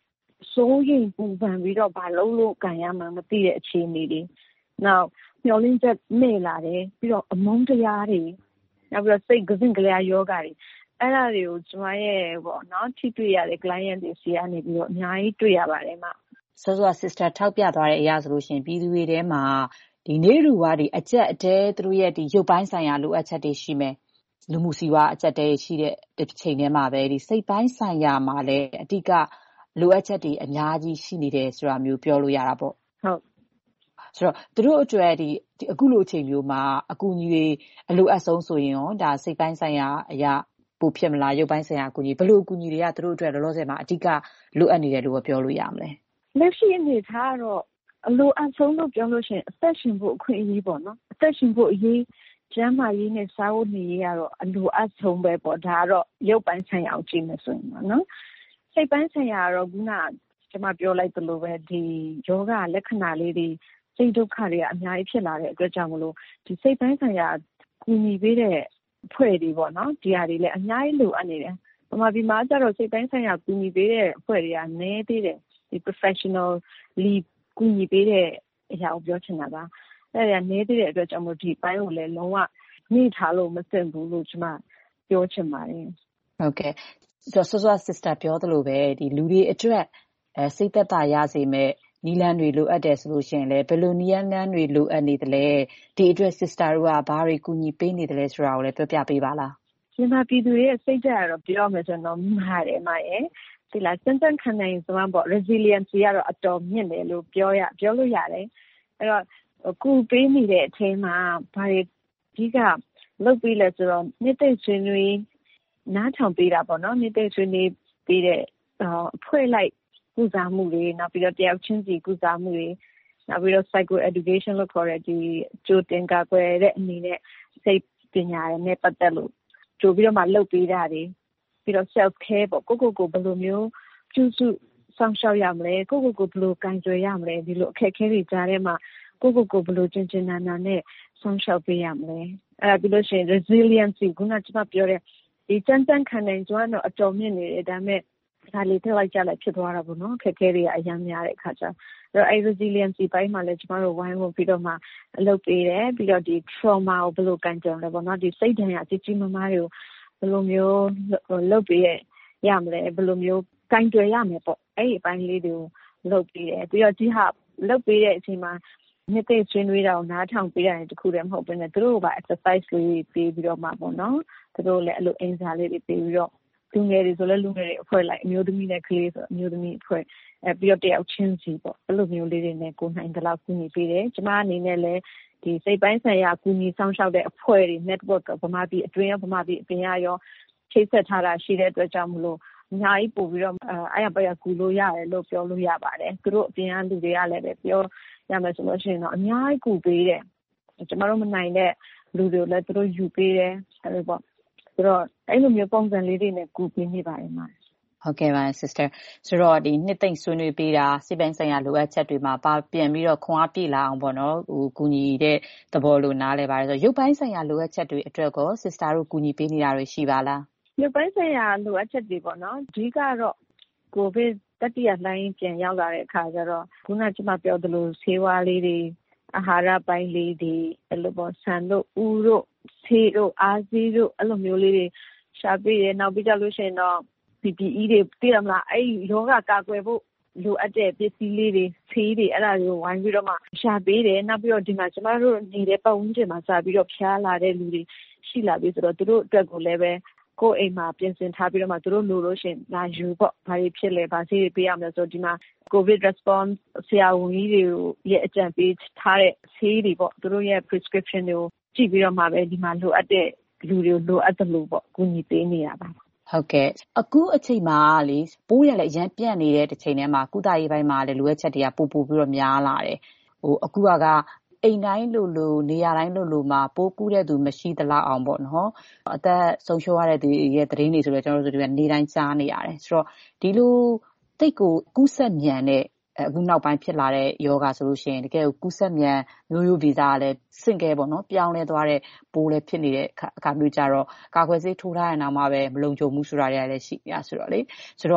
စိုးရိမ်ပူပန်ပြီးတော့ဘာလုပ်လို့ကန်ရမှန်းမသိတဲ့အခြေအနေတွေနောက်မျှော်လင့်ချက်မဲ့လာတယ်ပြီးတော့အမုန်းတရားတွေနောက်ပြီးတော့စိတ်ကစင်ကလေးယောဂတွေအဲ့ဒါတွေကိုကျွန်မရဲ့ပေါ့နော်ထိတွေ့ရတဲ့ client တွေစီကနေပြီးတော့အများကြီးတွေ့ရပါတယ်မှာစောစော sister ထောက်ပြသွားတဲ့အရာဆိုလို့ရှိရင်ပြည်သူတွေထဲမှာဒီနေလူဝါဒီအကျက်အတဲသူတို့ရဲ့ဒီရုပ်ပိုင်းဆိုင်ရာလိုအပ်ချက်တွေရှိမယ်လူမှုစီးပွားအကျက်တဲရှိတဲ့ချိန်ထဲမှာပဲဒီစိတ်ပိုင်းဆိုင်ရာမှာလည်းအဓိကလိုအပ်ချက်တွေအများကြီးရှိနေတယ်ဆိုတာမျိုးပြောလို့ရတာပေါ့ဟုတ်ဆိုတော့သူတို့အတွက်ဒီအခုလိုအချိန်မျိုးမှာအကူအညီတွေအလိုအပ်ဆုံးဆိုရင်ရောဒါစိတ်ပိုင်းဆိုင်ရာအရာပိုဖြစ်မလားရုပ်ပိုင်းဆိုင်ရာအကူအညီဘယ်လိုအကူအညီတွေကသူတို့အတွက်လောလောဆယ်မှာအဓိကလိုအပ်နေတယ်လို့ပြောလို့ရမလဲလက်ရှိအနေထားတော့အလိုအပ်ဆုံးလို့ပြောလို့ရှိရင်အသက်ရှင်ဖို့အခွင့်အရေးပေါ့နော်အသက်ရှင်ဖို့အရေးကျန်းမာရေးနဲ့စားဝတ်နေရေးကတော့အလိုအပ်ဆုံးပဲပေါ့ဒါကတော့ရုပ်ပိုင်းဆိုင်ရာကိုကြည့်မယ်ဆိုရင်ပေါ့နော်စိတ်ပိုင်းဆိုင်ရာကတော့ခုနကျွန်မပြောလိုက်သလိုပဲဒီယောဂလက္ခဏာလေးတွေစိတ်ဒုက္ခတွေကအများကြီးဖြစ်လာတဲ့အတွက်ကြောင့်မလို့ဒီစိတ်ပိုင်းဆိုင်ရာကူညီပေးတဲ့အဖွဲ့တွေပေါ့နော်ဒီဟာတွေလည်းအများကြီးလိုအပ်နေတယ်။ဗမာပြည်မှာကျတော့စိတ်ပိုင်းဆိုင်ရာကူညီပေးတဲ့အဖွဲ့တွေကနည်းသေးတယ်ဒီ professionally ကူညီပေးတဲ့အရာကိုပြောချင်တာပါ။အဲ့ဒါနည်းသေးတဲ့အတွက်ကြောင့်မို့ဒီပိုင်းကိုလည်းလုံးဝနှိထားလို့မသင့်ဘူးလို့ကျွန်မပြောချင်ပါတယ်။ဟုတ်ကဲ့ဆိုတော့ sister ပြောသလိုပဲဒီလူတွေအတွက်စိတ်သက်သာရစေမဲ့နီလန်းတွေလိုအပ်တယ်ဆိုလို့ရှိရင်လည်းဘယ်လိုနီလန်းတွေလိုအပ်နေသလဲဒီအတွက် sister တို့ကဘာတွေကူညီပေးနေသလဲဆိုတာကိုလည်းပြောပြပေးပါလားမြန်မာပြည်သူရဲ့စိတ်ဓာတ်ကတော့ပြောမယ်ဆိုတော့မားတယ်မရဲ့ဒီလားစံတန်ခံနိုင်ဆိုမှပေါ့ resilience ကတော့အတော်မြင့်တယ်လို့ပြောလို့ရတယ်အဲ့တော့ကူပေးနေတဲ့အချိန်မှာဘာတွေဒီကလုပ်ပြီးလဲဆိုတော့နှစ်သိမ့်ဆွေးနွေးနားထောင်ပေးတာပေါ့နော်နှစ်သိမ့်ဆွေးနွေးပေးတဲ့အဖွဲ့လိုက်ကုစားမှုတွေနောက်ပြီးတော့တယောက်ချင်းစီကုစားမှုတွေနောက်ပြီးတော့ psycho education လို့ခေါ်တဲ့ဒီကြိုတင်ကာကွယ်တဲ့အနေနဲ့စိတ်ပညာတွေနဲ့ပတ်သက်လို့ကြိုပြီးတော့မှလုပ်ပေးတာတွေပြီးတော့ self care ပေါ့ကိုဘယ်လိုမျိုးပြုစုစောင့်ရှောက်ရမလဲကိုဘယ်လိုကင်ကြွယ်ရမလဲဒီလိုအခက်အခဲတွေကြားထဲမှာကိုဘယ်လိုကျဉ်နာနဲ့စောင့်ရှောက်ပေးရမလဲအဲ့ဒါပြီးလို့ရှိရင် resilience ခုနကကျွန်မပြောတဲ့ဒီစံခံနိုင်စွမ်းတော့အတော်မြင့်နေတယ်ဒါပေမဲ့ဒါလေးထည့်လိုက်ကြလိုက်ဖြစ်သွားတာပေါ့နော်ခက်ခဲတွေအများများတဲ့အခါကျတော့အဲ့ resilience ပိုင်းမှာလည်းကျမတို့ဝိုင်းဝန်းပြီးတော့မှအလုပ်ပေးတယ်ပြီးတော့ဒီ trauma ကိုဘယ်လိုကင်ကြုံလဲပေါ့နော်ဒီစိတ်ဒဏ်ရာကြီးမားမားတွေကိုဘယ်လိုမျိုးလုပ်ပေးရမလဲဘယ်လိုမျိုးကင်ကြွယ်ရမယ်ပေါ့အဲ့ဒီအပိုင်းလေးတွေကိုလုပ်ပေးတယ်ပြီးတော့ဒီဟာလုပ်ပေးတဲ့အချိန်မှာနှစ်သိမ့်ဆွေးနွေးတာကိုနားထောင်ပေးရတယ်တခုတည်းမဟုတ်ဘဲနဲ့သူတို့က exercise လေးပေးပြီးတော့မှပေါ့နော်သူတို့လည်းအဲ့လိုအင်စာလေးတွေပေးပြီးတော့လူငယ်တွေဆိုလဲလူငယ်တွေအဖွဲ့လိုက်အမျိုးသမီးနဲ့ကလေးဆိုအမျိုးသမီးအဖွဲ့ပြီးတော့တယောက်ချင်းစီပေါ့အဲ့လိုမျိုးလေးတွေနဲ့ကိုနိုင်တဲ့လောက်ကူညီပေးတယ်ကျမအနေနဲ့လည်းဒီစိတ်ပိုင်းဆိုင်ရာကူညီဆောင်ရှောက်တဲ့အဖွဲ့တွေ network ဗမာပြည်အတွင်းရောဗမာပြည်အပြင်ရောချိတ်ဆက်ထားတာရှိတဲ့အတွက်ကြောင့်မလို့အများကြီးပို့ပြီးတော့အဲ့ရပါရကူလို့ရတယ်လို့ပြောလို့ရပါတယ်သူတို့အပြင်ကလူတွေကလည်းပဲပြောရမယ်ဆိုလို့ရှိရင်တော့အများကြီးကူပေးတယ်ကျမတို့မနိုင်တဲ့လူတွေလည်းသူတို့ယူပေးတယ်အဲ့လိုပေါ့ဆိုတော့အဲ့လိုမျိုးပုံစံလေးတွေနဲ့ကူပေးနေပါတယ်မှာဟုတ်ကဲ့ပါ sister ဆိုတော့ဒီနှစ်သိမ့်ဆွေးနွေးပေးတာစိတ်ပိုင်းဆိုင်ရာလိုအပ်ချက်တွေမှာပြန်ပြီးတော့ခွန်အားပြည့်လာအောင်ပေါ့နော်ဟိုကူညီတဲ့သဘောလိုနားလဲပါတယ်ဆိုတော့ရုပ်ပိုင်းဆိုင်ရာလိုအပ်ချက်တွေအတွက်ကို sister တို့ကူညီပေးနေတာတွေရှိပါလားရုပ်ပိုင်းဆိုင်ရာလိုအပ်ချက်တွေပေါ့နော်အဓိကတော့ကိုဗစ်တတိယလှိုင်းပြန်ရောက်လာတဲ့အခါကျတော့ခုနကကျွန်မပြောသလိုဆေးဝါးလေးတွေအာဟာရပိုင်းလေးတွေအဲ့လိုပေါ့ဆန်တို့ဦးတို့ဆေးတို့အားစီးတို့အဲ့လိုမျိုးလေးတွေရှာပေးရနောက်ပြီးကြလို့ရှိရင်တော့ PPE တွေသိရမလားအဲ့ယောဂကာကွယ်ဖို့လိုအပ်တဲ့ပစ္စည်းလေးတွေဆေးတွေအဲ့ဒါတွေကိုဝိုင်းပြီးတော့မှရှာပေးတယ်နောက်ပြီးတော့ဒီမှာကျမတို့နေတဲ့ပတ်ဝန်းကျင်မှာစပြီးတော့ဖျားလာတဲ့လူတွေရှိလာပြီဆိုတော့သူတို့အတွက်ကိုလည်းပဲကိုယ်အိမ်မှာပြင်ဆင်ထားပြီးတော့မှသူတို့လိုလို့ရှိရင်လာယူပေါ့ဘာတွေဖြစ်လဲဘာဆေးတွေပေးရမလဲဆိုတော့ဒီမှာ COVID response ဆရာဝန်ကြီးတွေရဲ့အကြံပေးထားတဲ့ဆေးတွေပေါ့သူတို့ရဲ့ prescription တွေကိုကြည့်ပြီးတော့မှပဲဒီမှာလိုအပ်တဲ့လူတွေလိုအပ်တယ်လို့ပေါ့ကူညီပေးနေရပါဟုတ်ကဲ့အခုအချိန်မှာလေပိုးရလည်းအရန်ပြန့်နေတဲ့တစ်ချိန်တည်းမှာကုသရေးပိုင်းမှာလည်းလိုအပ်ချက်တွေကပိုပြီးတော့များလာတယ်ဟိုအခုကအိမ်တိုင်းလိုနေရာတိုင်းလိုမှာပိုးကူးတဲ့သူမရှိသလောက်အောင်ပေါ့နော်အသက်ဆုံးရှုံးရတဲ့သူရဲ့သတင်းတွေဆိုတော့ကျွန်တော်တို့နေတိုင်းကြားနေရတယ်ဆိုတော့ဒီလိုတိတ်ကိုကူးစက်မြန်တဲ့အခုနောက်ပိုင်းဖြစ်လာတဲ့ယောဂဆိုလို့ရှိရင်တကယ်ကိုကူးစက်မြန်မျိုးဗီဇကလည်းဆင့်ကဲပေါ့နော်ပြောင်းလဲသွားတဲ့ပိုးလည်းဖြစ်နေတဲ့အခါမျိုးကြတော့ကာကွယ်ဆေးထိုးထားတဲ့နောက်မှာပဲမလုံခြုံမှုဆိုတာတွေလည်းရှိနေတာဆိုတော့လေဆိုတော့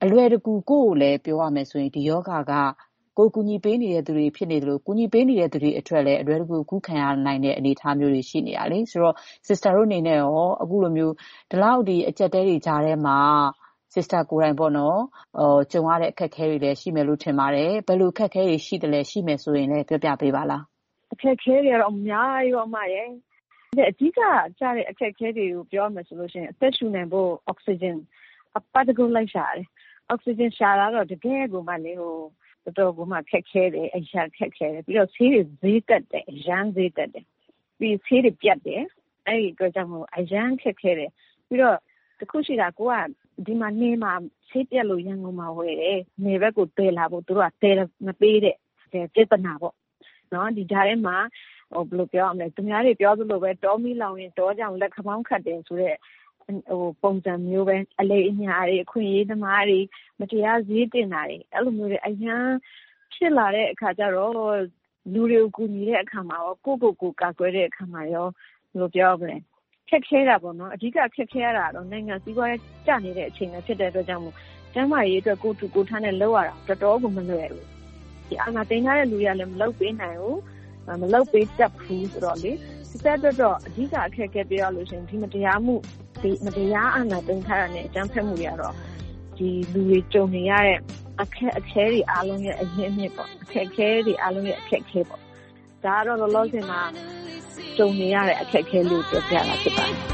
အလွယ်တကူကိုယ့်ကိုလည်းပြောရမယ်ဆိုရင်ဒီယောဂကကိုယ်ကူညီပေးနေတဲ့သူတွေဖြစ်နေတယ်လို့ကူညီပေးနေတဲ့သူတွေအတွက်လည်းအလွယ်တကူကူးခံရနိုင်တဲ့အနေအထားမျိုးတွေရှိနေရလေဆိုတော့ sister တို့အနေနဲ့ရောအခုလိုမျိုးဒီလောက်ဒီအကျက်တဲတွေကြားထဲမှာ sister ကိုယ်တိုင်ပေါ့နော်ကြုံရတဲ့အခက်အခဲတွေလည်းရှိမယ်လို့ထင်ပါတယ်ဘယ်လိုအခက်အခဲတွေရှိတယ်လဲရှိမယ်ဆိုရင်လည်းပြောပြပေးပါလားအခက်အခဲတွေကတော့အများကြီးရောအမရဲ့အဓိကကြားတဲ့အခက်အခဲတွေကိုပြောမယ်ဆိုလို့ရှိရင်အသက်ရှူနိုင်ဖို့ oxygen အပတ်တကူလိုက်ရှာတယ် oxygen ရှာတာတော့တကယ်ကိုမှလေဟိုတော်တော်ကိုမှခက်ခဲတယ်အရာခက်ခဲတယ်ပြီးတော့ဆေးတွေဈေးတက်တယ်အရန်ဈေးတက်တယ်ပြီးဆေးတွေပြတ်တယ်အဲ့ဒီတော့ကြောင့်မို့အရန်ခက်ခဲတယ်ပြီးတော့တခုရှိတာကိုကဒီမှာနေမှာဆေးပြတ်လို့ရန်ကုန်မှာဝယ်တယ်နေဘက်ကိုတဲလာဖို့သူတို့ကတဲမပေးတဲ့ပြဿနာပေါ့နော်ဒီကြားထဲမှာဟိုဘယ်လိုပြောရမလဲသူများတွေပြောသလိုပဲတောမီလောင်ရင်တောကြောင်လက်ခမောင်းခတ်တယ်ဆိုတော့ဟိုပုံစံမျိုးပဲအလေးအညာတွေအခွင့်အရေးသမားတွေမတရားဈေးတင်တာတွေအဲ့လိုမျိုးတွေအရန်ဖြစ်လာတဲ့အခါကျတော့လူတွေကိုကူညီတဲ့အခါမှာရောကိုကာကွယ်တဲ့အခါမှာရောဘယ်လိုပြောရမလဲခက်ခဲတာပေါ့နော်အဓိကခက်ခဲရတာတော့နိုင်ငံစည်းဝါးကျနေတဲ့အချိန်နဲ့ဖြစ်တဲ့အတွက်ကြောင့်မို့ကျန်းမာရေးအတွက်ကိုထားနဲ့လောက်ရတာတော်တော်ကိုမလွယ်ဘူးဒီအာဏာသိမ်းထားတဲ့လူတွေကလည်းမလုပ်ပေးနိုင်ဘူးမလုပ်ပေးတတ်ဘူးဆိုတော့လေစစ်တပ်တော့အဓိကအခက်အခဲပြောလို့ရှိရင်ဒီမတရားမှုဒီမတရားအာဏာသိမ်းထားတာနဲ့အကြမ်းဖက်မှုတွေကတော့ဒီလူတွေကြုံနေရတဲ့အခက်အခဲတွေအားလုံးရဲ့အရင်းမြစ်ပေါ့အခက်အခဲတွေအားလုံးရဲ့အခက်အခဲပေါ့ဒါကတော့လောလောဆယ်မှာကြုံနေရတဲ့အခက်အခဲလို့ပြောပြတာဖြစ်ပါတယ်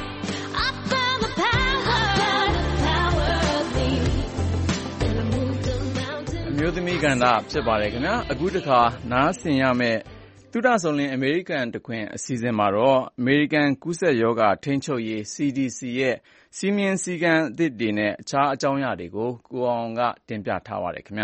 အမျိုးသမီးကဏ္ဍဖြစ်ပါတယ်ခင်ဗျာအခုတခါနားဆင်ရမယ့်သုဒဆောင်လင်းအမေရိကန်တခွင်အစီအစဉ်မှာတော့အမေရိကန်ကူးစက်ရောဂါထိန်းချုပ်ရေး CDC ရဲ့စည်းမျဉ်းစည်းကမ်းအသစ်တွေနဲ့အခြားအကြောင်းအရာတွေကိုကိုအောင်ကတင်ပြထားပါတယ်ခင်ဗျာ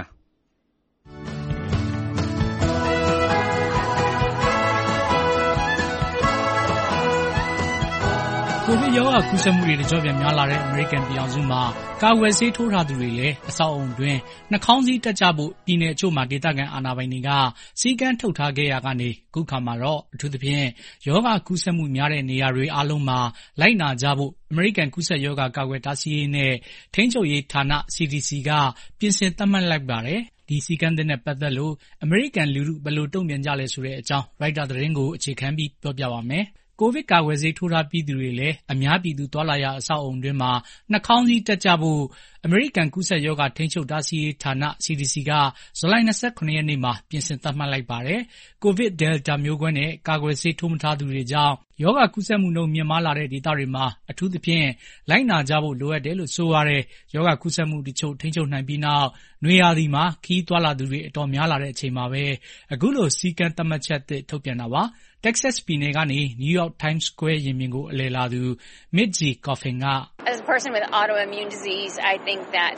ကိုဗစ်ရောဂါကူးစက်မှုတွေတကြော့ပြန်များလာတဲ့အမေရိကန်ပြည်ထောင်စုမှာကာကွယ်ဆေးထိုးထားသူတွေလည်းအဆောက်အုံတွင်နှာခေါင်းစည်းတပ်ကြဖို့ပြည်내အချို့မှာဒေသခံအာဏာပိုင်တွေကစည်းကမ်းထုတ်ထားခဲ့ရကနေခုခါမှာတော့အထူးသဖြင့်ရောဂါကူးစက်မှုများတဲ့နေရာတွေအားလုံးမှာလိုက်နာကြဖို့အမေရိကန်ကူးစက်ရောဂါကာကွယ်တားဆီးရေးနဲ့ထိန်းချုပ်ရေးဌာန CDC ကပြင်ဆင်သတ်မှတ်လိုက်ပါတယ်ဒီစည်းကမ်းတွေနဲ့ပတ်သက်လို့အမေရိကန်လူထုဘယ်လိုတုံ့ပြန်ကြလဲဆိုတဲ့အကြောင်းရိုက်တာသတင်းကိုအခြေခံပြီးပြောပြပါမယ်ကိုဗစ်ကာကွယ်ဆေးထိုးထားပြီးသူတွေလည်းအများပြည်သူသွားလာရအဆောက်အုံတွင်မှာနှာခေါင်းစည်းတပ်ကြဖို့အမေရိကန်ကူးစက်ရောဂါထိန်းချုပ်တားဆီးရေးဌာန CDC ကဇူလိုင်29ရက်နေ့မှာပြင်ဆင်သတ်မှတ်လိုက်ပါတယ်။ကိုဗစ် Delta မျိုးကွဲနဲ့ကာကွယ်ဆေးထိုးမထားသူတွေကြောင့်ရောဂါကူးစက်မှုနှုန်းမြင့်မားလာတဲ့ဒေသတွေမှာအထူးသဖြင့်လိုက်နာကြဖို့လိုအပ်တယ်လို့ဆိုရတယ်။ရောဂါကူးစက်မှုတချို့ထိန်းချုပ်နိုင်ပြီးနောက်နွေရာသီမှာခရီးသွားလာသူတွေအတော်များလာတဲ့အချိန်မှာပဲအခုလိုစည်းကမ်းသတ်မှတ်ချက်သစ်ထုတ်ပြန်တာပါ။ Texas ပြည်နယ်ကနေ New York Times Square ရင်ပြင်ကိုအလည်လာသူ Mitzi Coffin က As a person with autoimmune disease, I think that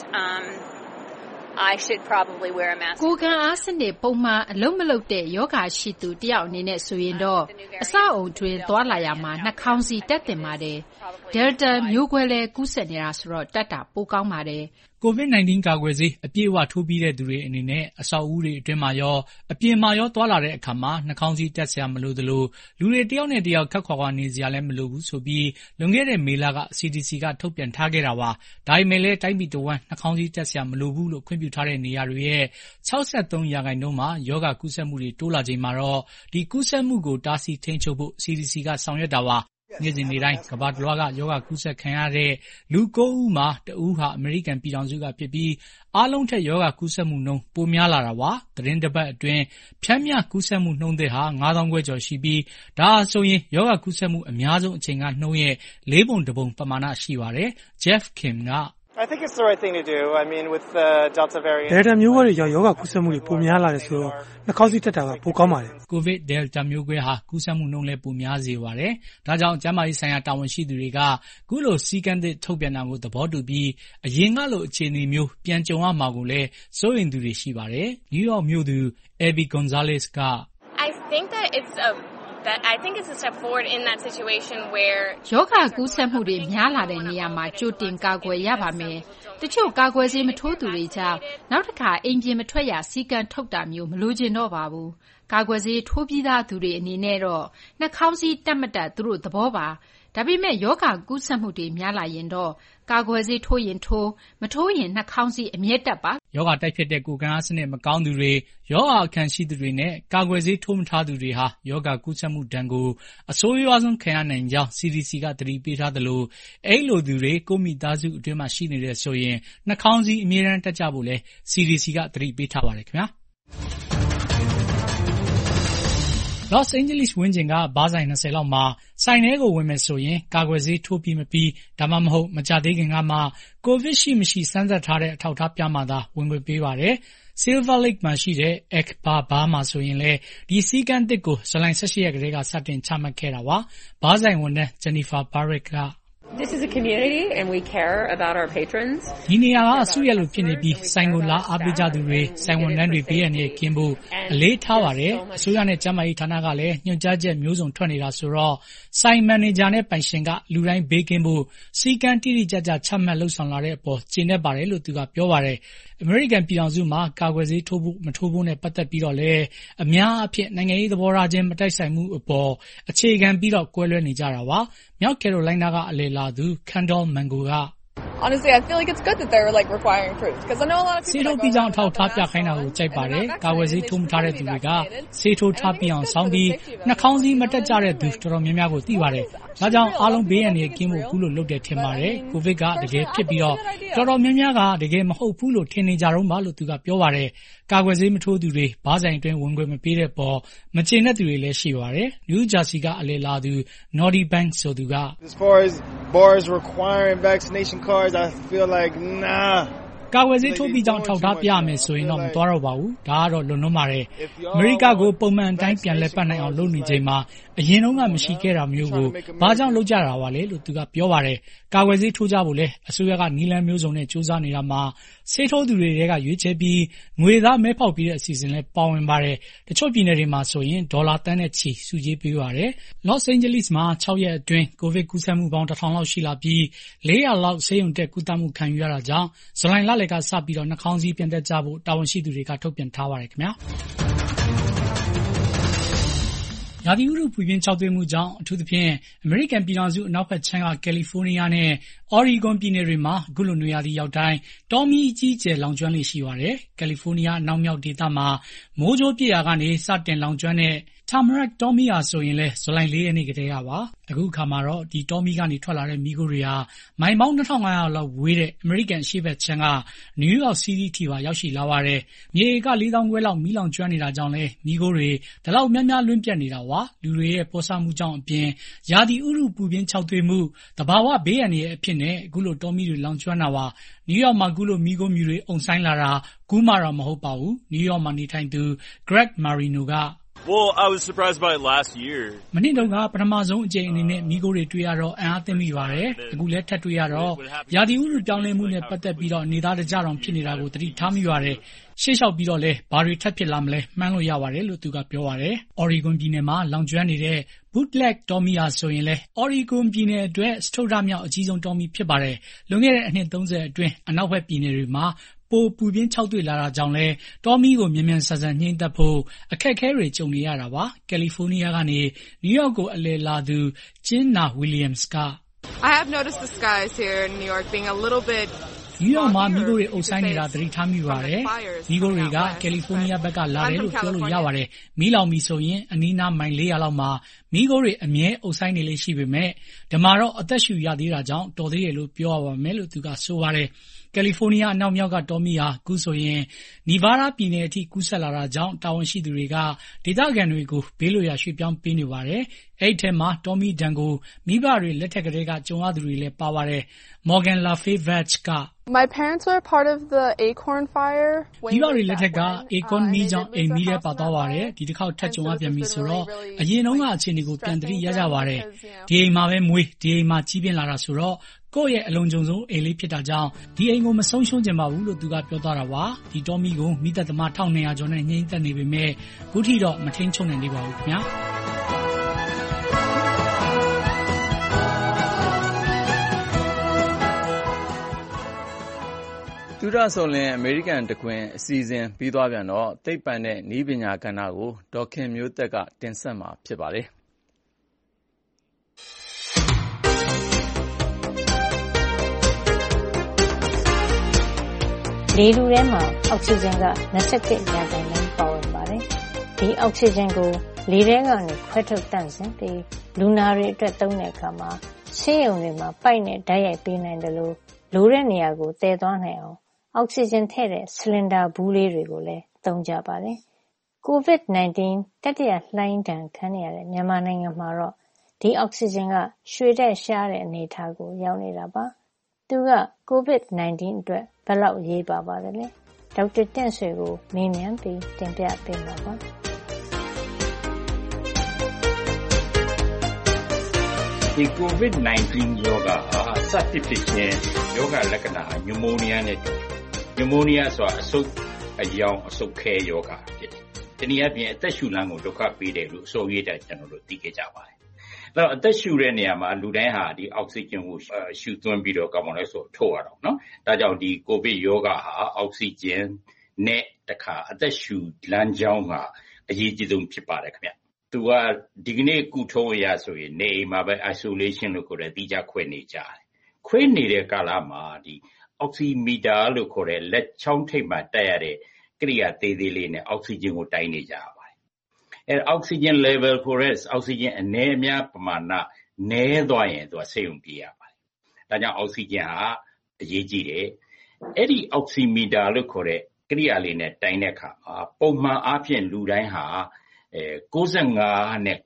I should probably wear a mask. ကိုယ်ခံအားစနစ်ပုံမှန်အလုံးမလုံးတဲ့ယောဂရှိသူတယောက်အနေနဲ့ဆိုရင်တော့အဆောက်အုံတွင်သွားလာရမှာနှာခေါင်းစည်းတပ်တင်ပါတယ်။ Delta မျိုးကွဲလဲကူးစက်နေတာဆိုတော့တပ်တာပိုကောင်းပါတယ်။ COVID-19 ကာကွယ်ဆေးအပြည့်အဝထိုးပြီးတဲ့သူတွေအနေနဲ့အဆောက်အဦတွေအတွင်းမှာရောအပြင်မှာရောသွားလာတဲ့အခါမှာနှာခေါင်းစည်းတပ်စရာမလိုသလိုလူတွေတယောက်နဲ့တယောက်ခပ်ခွာခွာနေစရာလည်းမလိုဘူးဆိုပြီးလွန်ခဲ့တဲ့မေလက CDC ကထုတ်ပြန်ထားခဲ့တာပါ။ဒါပေမဲ့လည်းတိုင်းပြည်တစ်ဝန်းနှာခေါင်းစည်းတပ်စရာမလိုဘူးလို့ခွင့်ပြုထားတဲ့နေရာတွေရဲ့ 63% မှာရောဂါကူးစက်မှုတွေတိုးလာချိန်မှာတော့ဒီကူးစက်မှုကိုတားဆီးထိန်းချုပ်ဖို့ CDC ကဆောင်ရွက်တာပါ။နေ့စဉ်နေ့တိုင်းကမ္ဘာတစ်လွှားကရောဂါကူးစက်ခံရတဲ့လူ9ဦးမှာတဦးဟာအမေရိကန်ပြည်ထောင်စုကဖြစ်ပြီးအားလုံးထက်ရောဂါကူးစက်မှုနှုန်းပိုများလာတာပါသတင်းတစ်ပတ်အတွင်းဖြန့်မြကူးစက်မှုနှုန်းသစ်ဟာ9000ခွဲကျော်ရှိပြီးဒါဟာဆိုရင်ရောဂါကူးစက်မှုအများဆုံးအချိန်ကနှုန်းရဲ့4ပုံ1ပုံပမာဏရှိပါတယ် Jeff Kim က I think it's the right thing to do. I mean, with the Delta variant. Delta မျိုးကွဲတွေကြောင့်ရောဂါကူးစက်မှုတွေပိုများလာတယ်ဆိုတော့နှာခေါင်းစည်းတပ်တာကပိုကောင်းပါတယ်။ COVID Delta မျိုးကွဲဟာကူးစက်မှုနှုန်းလည်းပိုများစေပါတယ်။ဒါကြောင့်ကျန်းမာရေးဆိုင်ရာတာဝန်ရှိသူတွေကခုလိုစည်းကမ်းသစ်ထုတ်ပြန်တာကိုသဘောတူပြီးအရင်ကလိုအခြေအနေမျိုးပြန်ကြုံရမှာကိုလည်းစိုးရိမ်သူတွေရှိပါတယ်။ New York မြို့သူ Abby Gonzalez က I think that I think it's a step forward in that situation where ယောဂကူးစက်မှုတွေများလာတဲ့နေရာမှာကြိုတင်ကာကွယ်ရပါမယ်။တချို့ကာကွယ်ဆေးမထိုးသူတွေကြောင့်နောက်တစ်ခါအိမ်ပြင်မထွက်ရစည်းကမ်းထုတ်တာမျိုးမလိုချင်တော့ပါဘူး။ကာကွယ်ဆေးထိုးပြီးသားသူတွေအနေနဲ့တော့နှာခေါင်းစည်းတပ်မတပ်သူတို့သဘောပါဒါပေမဲ့ယောဂကူးစက်မှုတွေများလာရင်တော့ကာကွယ်ဆေးထိုးရင်ထိုးမထိုးရင်နှာခေါင်းစည်းအမြဲတပ်ပါယောဂတိုက်ဖြစ်တဲ့ကိုယ်ခံအားစနစ်မကောင်းသူတွေယောဂအခံရှိသူတွေနဲ့ကာကွယ်ဆေးထိုးမထားသူတွေဟာယောဂကူးစက်မှုဒဏ်ကိုအဆိုးရွားဆုံးခံရနိုင်ကြောင်း CDC ကသတိပေးထားသလိုအဲ့လိုသူတွေကိုမိသားစုအတွင်းမှာရှိနေတဲ့ဆိုရင်နှာခေါင်းစည်းအမြဲတမ်းတပ်ကြဖို့လဲ CDC ကသတိပေးထားပါတယ်ခင်ဗျာLos Angeles ဝန်းကျင်ကဘားဆိုင်20လောက်မှာဆိုင်ထဲကိုဝင်မယ်ဆိုရင်ကာကွယ်ဆေးထိုးပြီးမပြီးဒါမှမဟုတ်မကြသေးခင်ကမှကိုဗစ်ရှိမရှိစမ်းသပ်ထားတဲ့အထောက်အထားပြမှသာဝင်ခွင့်ပေးပါတယ်။ Silver Lake မှာရှိတဲ့ Ekbar Bar မှာဆိုရင်လည်းဒီစည်းကမ်းသစ်ကိုဇူလိုင်18ရက်ကတည်းကစတင်ချမှတ်ခဲ့တာပါ။ဘားဆိုင်ဝန်ထမ်း Jennifer Barrett က This is a community and we care about our patrons. ဒီနေရာကအစုရလို့ဖြစ်နေပြီးဆိုင်ကိုလာအားပေးကြသူတွေဆိုင်ဝန်ထမ်းတွေဘေးရန်ရဲ့ကင်းဖို့အလေးထားပါတယ်အစိုးရနဲ့ကျန်းမာရေးဌာနကလည်းညွှန်ကြားချက်မျိုးစုံထွက်နေတာဆိုတော့ဆိုင်မန်နေဂျာနဲ့ပိုင်ရှင်ကလူတိုင်းဘေးကင်းဖို့စီကံတိတိကျကျချမှတ်လှုပ်ဆောင်လာတဲ့အပေါ်ကျေနပ်ပါတယ်လို့သူကပြောပါတယ်အမေရိကန်ပြည်ထောင်စုမှာကာကွယ်ဆေးထိုးဖို့မထိုးဖို့နဲ့ပတ်သက်ပြီးတော့လည်းအများအပြားနိုင်ငံရေးသဘောထားချင်းမတိုက်ဆိုင်မှုအပေါ်အခြေခံပြီးတော့ကွဲလွဲနေကြတာပါမြောက်ကယ်ရိုလိုင်းနာကအလယ်လာသူ Kendall Mango က Honestly, I feel like it's good that they're requiring proof because I know a lot of people ဆေးထိုးပြီးကြောင်းအထောက်ထားပြခိုင်းတာကိုကြိုက်ပါတယ်။ကာဝယ်ဆေးထိုးမထားတဲ့သူတွေကဆေးထိုးထားပြီးအောင်စောင်းပြီးနှာခေါင်းစည်းမတက်ကြတဲ့သူတော်တော်များများကိုသိပါတယ်။ဒါကြောင့်အားလုံးဘေးရန်တွေကင်းဖို့ကုလို့လုပ်တယ်ထင်ပါတယ်။ကိုဗစ်ကတကယ်ဖြစ်ပြီးတော့တော်တော်များများကတကယ်မဟုတ်ဘူးလို့ထင်နေကြတော့မှလို့သူကပြောပါတယ်။ကာကွယ်ဆေးမထိုးသူတွေဘားဆိုင်အတွင်းဝင်ခွင့်မပေးတဲ့ပေါ်မကျေနပ်သူတွေလည်းရှိပါတယ်။ New Jersey ကအလယ်လာသူ Naughty Bank ဆိုသူက As far as bars requiring vaccination cards, I feel like nah. ကာဝယ်ဆေးထိုးပြီးကြောင်းထောက်ထားပြရမယ်ဆိုရင်တော့မသွားတော့ပါဘူး။ဒါကတော့လွန်လွန်းပါတယ်။အမေရိကကိုပုံမှန်အတိုင်းပြန်လည်ပတ်နိုင်အောင်လုပ်နေချိန်မှာအရင်တုန်းကမရှိခဲ့တာမျိုးကိုဘာကြောင့်လုပ်ကြတာပါလဲလို့သူကပြောပါတယ်။ကာဝယ်ဆေးထိုးကြဖို့လဲအစိုးရကနည်းလမ်းမျိုးစုံနဲ့စူးစမ်းနေတာမှာဆေးထိုးသူတွေကရွေးချယ်ပြီးငွေသားမဲဖောက်ပြီးတဲ့အစီအစဉ်လဲပါဝင်ပါတယ်။တချို့ပြည်နယ်တွေမှာဆိုရင်ဒေါ်လာတန်းနဲ့ချီစုကြေးပေးပါတယ်။ Los Angeles မှာ6ရက်အတွင်းကိုဗစ်ကူးစက်မှုပေါင်း 1000 လောက်ရှိလာပြီး400 လောက်ဆေးရုံတက်ကုသမှုခံယူရတာကြောင့်ဇူလိုင်လလယ်ကစပြီးတော့နှာခေါင်းစည်းပြန်တက်ကြဖို့တာဝန်ရှိသူတွေကထုတ်ပြန်ထားပါတယ်ခင်ဗျာရာသီဥတုပူပြင်းခြောက်သွေ့မှုကြောင့်အထူးသဖြင့်အမေရိကန်ပြည်ထောင်စုအနောက်ဘက်ခြမ်းကကယ်လီဖိုးနီးယားနဲ့အော်ရီဂွန်ပြည်နယ်တွေမှာအခုလိုနွေရာသီရောက်တိုင်းတောမီးအကြီးအကျယ်လောင်ကျွမ်းလေရှိပါတယ်။ကယ်လီဖိုးနီးယားအနောက်မြောက်ဒေသမှာမိုးကြိုးပြစ်ရာကနေစတင်လောင်ကျွမ်းတဲ့Tamarack တောမီးဟာဆိုရင်လဲဇူလိုင်4ရက်နေ့ကတည်းကပါအခုအခါမှာတော့ဒီတောမီးကနေထွက်လာတဲ့မီးခိုးတွေဟာမိုင်ပေါင်း2500လောက်ဝေးတဲ့အမေရိကန်ရှေ့ဘက်ခြမ်းကနယူးယောက်စီးတီးထိပါရောက်ရှိလာပါတယ်မြေဧက4000ခွဲလောက်မီးလောင်ကျွမ်းနေတာကြောင့်လဲမီးခိုးတွေဒီလောက်များများလွင့်ပြတ်နေတာပါလူတွေရဲ့ပေါ်ဆမှုကြောင့်အပြင်ရာသီဥတုပူပြင်းခြောက်သွေ့မှုတဘာဝဘေးအန္တရာယ်အဖြစ်နဲ့အခုလိုတောမီးတွေလောင်ကျွမ်းတာပါနယူးယောက်မှာအခုလိုမီးခိုးမြူတွေအုံဆိုင်လာတာကူးမှတော့မဟုတ်ပါဘူးနယူးယောက်မှာနေထိုင်သူ Greg Marino က Well, I was surprised by it last year. မနေ့တုန်းကပထမဆုံးအကြိမ်အနေနဲ့မီးခိုးတွေတွေ့ရတော့အံ့အားသင့်မိပါတယ်။အခုလည်းထပ်တွေ့ရတော့ရာသီဥတုပြောင်းလဲမှုနဲ့ပတ်သက်ပြီးတော့နေသားတကြတောင်ဖြစ်နေတာကိုသတိထားမိပါတယ်။ရှေ့လျှောက်ပြီးတော့လဲဘာတွေထပ်ဖြစ်လာမလဲမှန်းလို့ရပါတယ်လို့သူကပြောပါတယ်။ Oregon ပြည်နယ်မှာလောင်ကျွမ်းနေတဲ့ Bootleg တောမီးဟာဆိုရင်လဲ Oregon ပြည်နယ်အတွက်စတုတ္ထမြောက်အကြီးဆုံးတောမီးဖြစ်ပါတယ်။လွန်ခဲ့တဲ့အနှစ်30အတွင်းအနောက်ဘက်ပြည်နယ်တွေမှာပိုပူပြင်းခြောက်သွေ့လာတာကြောင့်လဲတောမီးကိုမြန်မြန်ဆန်ဆန်ညှိနှိုင်းဖို့အခက်အခဲတွေကြုံနေရတာပါကယ်လီဖိုးနီးယားကနေနယူးယောက်ကိုအလည်လာသူကျင်းနာဝီလီယမ်စ်က I have noticed the skies here in New York being a little bit နယူးယောက်မှာမီးခိုးတွေအုပ်ဆိုင်နေတာသတိထားမိပါတယ်မီးခိုးတွေကကယ်လီဖိုးနီးယားဘက်ကလာတယ်လို့ပြောလို့ရပါတယ်မီးလောင်ပြီဆိုရင်အနီးနားမိုင်400လောက်မှာမီးခိုးတွေအမြဲအုပ်ဆိုင်နေလေရှိပေမဲ့ဒီမှာတော့အသက်ရှူရသေးတာကြောင့်တော်သေးတယ်လို့ပြောရပါမယ်လို့သူကဆိုပါတယ်ကယ်လီဖိုးနီးယားအနောက်မြောက်ကတောမီးဟာအခုဆိုရင်နီဗားဒါးပြည်နယ်အထိကူးစက်လာတာကြောင့်တာဝန်ရှိသူတွေကဒေသခံတွေကိုဘေးလွတ်ရာရွှေ့ပြောင်းပေးနေပါတယ်။အဲ့ဒီထဲမှာတောမီးဒဏ်ကိုမိဘတွေလက်ထက်ကတည်းကကြုံရသူတွေလည်းပါပါတယ်။ Morgan Lafayette က My parents were part of the Acorn fire. မိဘတွေလက်ထက်က Acorn မီးကြောင့်အိမ်မီးထဲပါသွားပါတယ်။ဒီတစ်ခေါက်ထပ်ကြုံရပြန်ပြီဆိုတော့အရင်တုန်းကအခြေအနေကိုပြန်သတိရကြပါတယ်။ဒီအိမ်မှာပဲမွေးဒီအိမ်မှာကြီးပြင်းလာတာဆိုတော့ကိုယ့်ရဲ့အလုံးစုံဆုံးအိမ်လေးဖြစ်တာကြောင့်ဒီအိမ်ကိုမဆုံးရှုံးကြပါဘူးလို့သူကပြောသွားတာပါဒီတောမီကိုမိသက်သမား1200ကျော်နဲ့ညှိနှိုင်းနေပေမဲ့ခုထိတော့မထိန်ချုပ်နိုင်သေးပါဘူးခင်ဗျာသူသုဒဆိုလင်အမေရိကန်တခွင်အစီအစဉ်ပြီးသွားပြန်တော့သိပ္ပံနဲ့နည်းပညာကဏ္ဍကိုဒေါ်ခင်မျိုးသက်ကတင်ဆက်မှာဖြစ်ပါတယ်။လေထုထဲမှာအောက်ဆီဂျင်က21%ပါဝင်ပါတယ်။ဒီအောက်ဆီဂျင်ကိုလေထဲကနေခွဲထုတ်တန့်စင်ပြီးလူနာတွေအတွက်သုံးတဲ့အခါမှာဆေးရုံတွေမှာပိုက်နဲ့ဓာတ်ရိုက်ပေးနိုင်တယ်လို့လိုတဲ့နေရာကိုတည်သွားနိုင်အောင်အောက်ဆီဂျင်ထည့်တဲ့ဆလင်ဒါဘူးလေးတွေကိုလည်းသုံးကြပါတယ်။ COVID-19 တတိယလှိုင်းဒဏ်ခံနေရတဲ့မြန်မာနိုင်ငံမှာတော့ဒီအောက်ဆီဂျင်ကရွှေတဲ့ရှားတဲ့အနေအထားကိုရောက်နေတာပါ။သူက COVID-19 အတွက်ဘယ်လောက်ရေးပါပါသလဲ။ဒေါက်တာတင့်ဆွေကိုမေးမြန်းပြီးတင်ပြပေးမှာပါ။ဒီ COVID-19 ရောဂါဟာစဖြစ်ဖြစ်ချင်းယောဂလက္ခဏာညူမိုနီးယားနဲ့တူတယ်။ညူမိုနီးယားဆိုတာအဆုတ်အယောင်အဆုတ်ခဲယောဂါဖြစ်တယ်။တနည်းအားဖြင့်အသက်ရှူလမ်းကိုဒုက္ခပေးတယ်လို့အစိုးရတက်ကျွန်တော်တို့သိခဲ့ကြပါတယ်။အဲ့တော့အသက်ရှူတဲ့နေရာမှာလူတိုင်းဟာဒီအောက်ဆီဂျင်ကိုရှူသွင်းပြီးတော့ကာဗွန်ဒိုက်ဆိုထုတ်ရတော့နော်။ဒါကြောင့်ဒီကိုဗစ်ယောဂါဟာအောက်ဆီဂျင်နဲ့တခါအသက်ရှူလမ်းကြောင်းကအရေးကြီးဆုံးဖြစ်ပါတယ်ခင်ဗျ။သူကဒီကနေ့ကုထုံးအရဆိုရင်နေအိမ်မှာပဲ isolation လို့ခေါ်တဲ့တိကျခွဲနေကြတယ်။ခွဲနေတဲ့ကာလမှာဒီအောက်ဆီမီတာလို့ခေါ်တဲ့လက်ချောင်းထိပ်မှာတက်ရတဲ့ကိရိယာသေးသေးလေးနဲ့အောက်ဆီဂျင်ကိုတိုင်းနေကြရပါတယ်။အောက်ဆီဂျင် level ခေါ်တဲ့အောက်ဆီဂျင်အနည်းအများပမာဏနည်းသွားရင်သူကဆေးရုံပြေးရပါတယ်။ဒါကြောင့်အောက်ဆီဂျင်ဟာအရေးကြီးတယ်။အဲ့ဒီအောက်ဆီမီတာလို့ခေါ်တဲ့ကိရိယာလေးနဲ့တိုင်းတဲ့အခါမှာပုံမှန်အားဖြင့်လူတိုင်းဟာ95နဲ့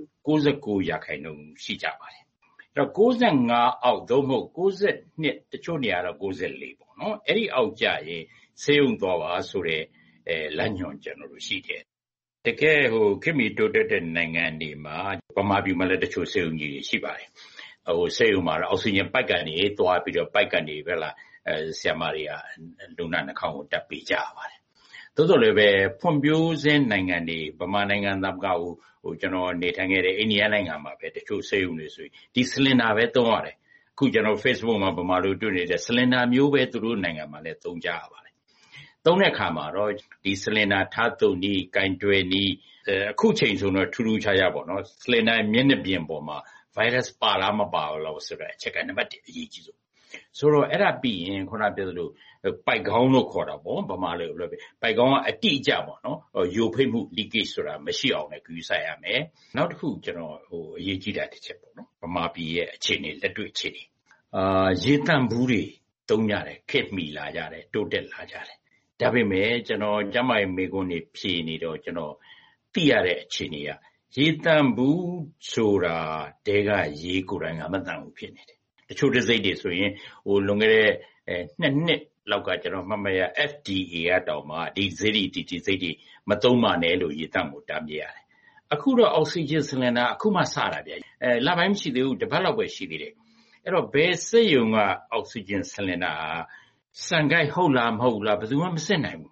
99%ရှိကြပါတယ်။အဲ့တော့95အောက်သို့မဟုတ်92တချို့နေရာတော့94ပေါ့နော်။အဲ့ဒီအောက်ကျရင်ဆေးရုံသွားပါဆိုတဲ့လမ်းညွှန်ကျွန်တော်တို့ရှိတယ်။တကယ်ခေတ်မီတိုးတက်တဲ့နိုင်ငံတွေမှာဗမာပြည်မှာလည်းတချို့ဆေးရုံကြီးတွေရှိပါတယ်။ဆေးရုံမှာအောက်ဆီဂျင်ပိုက်ကနေသွားပြီးတော့ပိုက်ကနေပဲလားဆရာမတွေကလူနာနှာခေါင်းကိုတက်ပေးကြရပါတယ်။သို့တော်လည်းပဲဖွံ့ဖြိုးဆဲနိုင်ငံတွေဗမာနိုင်ငံသားကကျွန်တော်နေထိုင်ခဲ့တဲ့အိန္ဒိယနိုင်ငံမှာပဲတချို့ဆေးရုံတွေဆိုရင်ဒီဆလင်ဒါပဲသုံးရတယ်။အခုကျွန်တော် Facebook မှာဗမာလူတွေ့နေတဲ့ဆလင်ဒါမျိုးပဲသူတို့နိုင်ငံမှာလည်းသုံးကြရပါတယ်။သုံးတဲ့အခါမှာတော့ဒီဆလင်ဒါထားသုံးနည်း၊ကင်တွယ်နည်းအခုချိန်ဆိုတော့ထူးထူးခြားခြားပေါ့နော်။ဆလင်ဒါမျက်နှာပြင်ပေါ်မှာ virus ပါလားမပါဘူးလားဆိုတော့အချက်ကနံပါတ်1အရေးကြီးဆုံး။ဆိုတော့အဲ့ဒါပြီးရင်ခုနပြောသလိုပိုက်ခေါင်းလို့ခေါ်တာပေါ့ဗမာလိုပြောပိုက်ခေါင်းကအတိအကျပေါ့နော်ယိုဖိတ်မှု leakage ဆိုတာမရှိအောင်လည်းကူးဆိုင်ရမယ်နောက်တစ်ခုကျွန်တော်အရေးကြီးတာတစ်ချက်ပေါ့နော်ဗမာပြည်ရဲ့အခြေအနေလက်တွေ့အခြေအနေရေတန့်ဘူးတွေတုံးကြတယ်ခက်မိလာကြတယ်တိုးတက်လာကြတယ်ဒါပေမဲ့ကျွန်တော်ကျမရဲ့မိကုန်းနေဖြေနေတော့ကျွန်တော်သိရတဲ့အခြေအနေကရေတန့်ဘူးဆိုတာတဲကရေကိုယ်တိုင်ကမတန်ဘူးဖြစ်နေတယ်တချို့တစ်စိတ်တွေဆိုရင်လွန်ခဲ့တဲ့2 နှစ်လောက်ကကျွန်တော်မှတ်မရ FDA ကတောင်မှဒီစိတ်တွေမသုံးပါနဲ့လို့ရေတန့်ကိုတားမြစ်ရတယ်အခုတော့အောက်ဆီဂျင်ဆလင်ဒါအခုမှစတာဗျလပိုင်းမရှိသေးဘူးတစ်ပတ်လောက်ပဲရှိသေးတယ်အဲ့တော့ဘယ်စက်ရုံကအောက်ဆီဂျင်ဆလင်ဒါစံကိုက်ဟုတ်လားမဟုတ်လားဘယ်သူမှမစစ်နိုင်ဘူး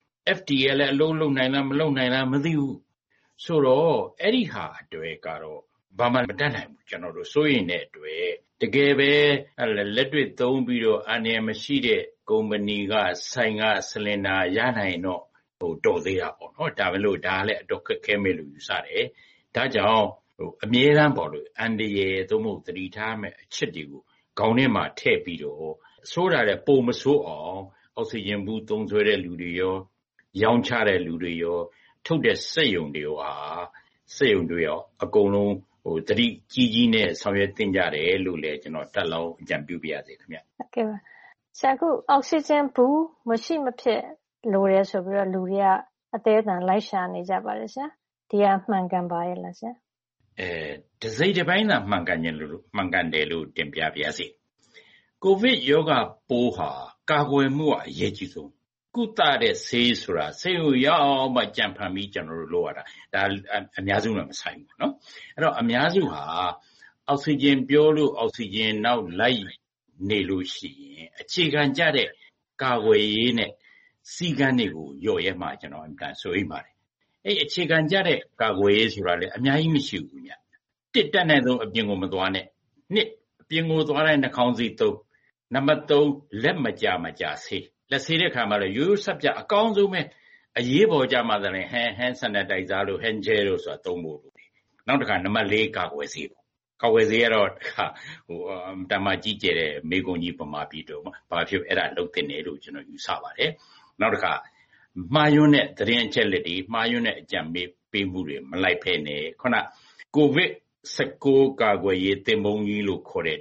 FDA လည်းအလုံးလုံးနိုင်လားမလုံးနိုင်လားမသိဘူးဆိုတော့အဲ့ဒီဟာအတွက်ကတော့ဘာမှမတတ်နိုင်ဘူးကျွန်တော်တို့စိုးရင်တဲ့အတွက်တကယ်ပဲလက်တွေ့သုံးပြီးတော့အန်ရမရှိတဲ့ကုမ္ပဏီကဆိုင်ကဆလင်ဒါရနိုင်တော့တော်သေးတာပေါ့နော်ဒါပဲလို့ဒါလည်းအတော့ခက်ခဲမဲ့လို့ယူဆတယ်ဒါကြောင့်အမြဲတမ်းပေါ့လို့အန်ဒီရဲ့သို့မဟုတ်သတိထားမဲ့အချက်တွေကိုခေါင်းထဲမှာထည့်ပြီးတော့ဆိုးတာတဲ့ပုံမဆိုးအောင်အောက်ဆီဂျင်ဘူးသုံးဆွဲတဲ့လူတွေရောရောင်းချတဲ့လူတွေရောထုတ်တဲ့စက်ရုံတွေရောအကုန်လုံးသတိကြီးနဲ့ဆောင်ရွက်တင်ကြတယ်လို့လည်းကျွန်တော်တက်လောင်းအကြံပြုပြရစေခင်ဗျဟုတ်ကဲ့ပါဆရာကအောက်ဆီဂျင်ဘူးမရှိမဖြစ်လိုရဲဆိုပြီးတော့လူတွေကအသေးအံလိုက်ရှာနေကြပါတယ်ဆရာဒီကမှန်ကန်ပါရဲ့လားဆရာတစိမ့်တစ်ပိုင်းသာမှန်ကန်တယ်လို့တင်ပြပါရစေကိုဗစ်ရောဂါပိုးဟာကာကွယ်မှုအရေးကြီးဆုံးကုသတဲ့ဆေးဆိုတာဆေးကိုရောက်မှကြံဖန်ပြီးကျွန်တော်တို့လုပ်ရတာဒါအများစုနဲ့မဆိုင်ဘူးเนาะအဲ့တော့အများစုဟာအောက်ဆီဂျင်ပြောလို့အောက်ဆီဂျင်နောက်လိုက်နေလို့ရှိရင်အခြေခံကြတဲ့ကာကွယ်ရေးနဲ့စီကန်းတွေကိုညှော်ရဲမှကျွန်တော်အမှန်ဆိုအိမ်ပါတယ်အဲ့အခြေခံကြတဲ့ကာကွယ်ရေးဆိုတာလည်းအများကြီးမရှိဘူးညတစ်တက်တဲ့ဆုံးအပြင်ကိုမသွားနဲ့နှစ်အပြင်ကိုသွားတဲ့နှာခေါင်းစည်းသုံးနံပါတ်3လက်မကြဆေးလက်ဆေးတဲ့ခါမှာလည်းရိုးရိုးစပ်ပြအကောင်းဆုံးပဲအရေးပေါ်ကြမှာလည်း hand sanitizer လို့ hand gel လို့ဆိုတာသုံးဖို့လိုတယ်နောက်တစ်ခါနံပါတ်4ကာကွယ်ဆေးပေါ့ကာကွယ်ဆေးကတော့တမကြီးကျတဲ့မေကွန်ကြီးပမာပြီးတော့ဘာဖြစ်အဲ့ဒါလုံးတင်တယ်လို့ကျွန်တော်ယူဆပါတယ်နောက်တစ်ခါမှားယွင်းတဲ့သတင်းအချက်လက်တွေမှားယွင်းတဲ့အကြံပေးမှုတွေမလိုက်ဖဲနဲ့ခုနကိုဗစ်19ကာကွယ်ရေးသင်ပုံကြီးလို့ခေါ်တဲ့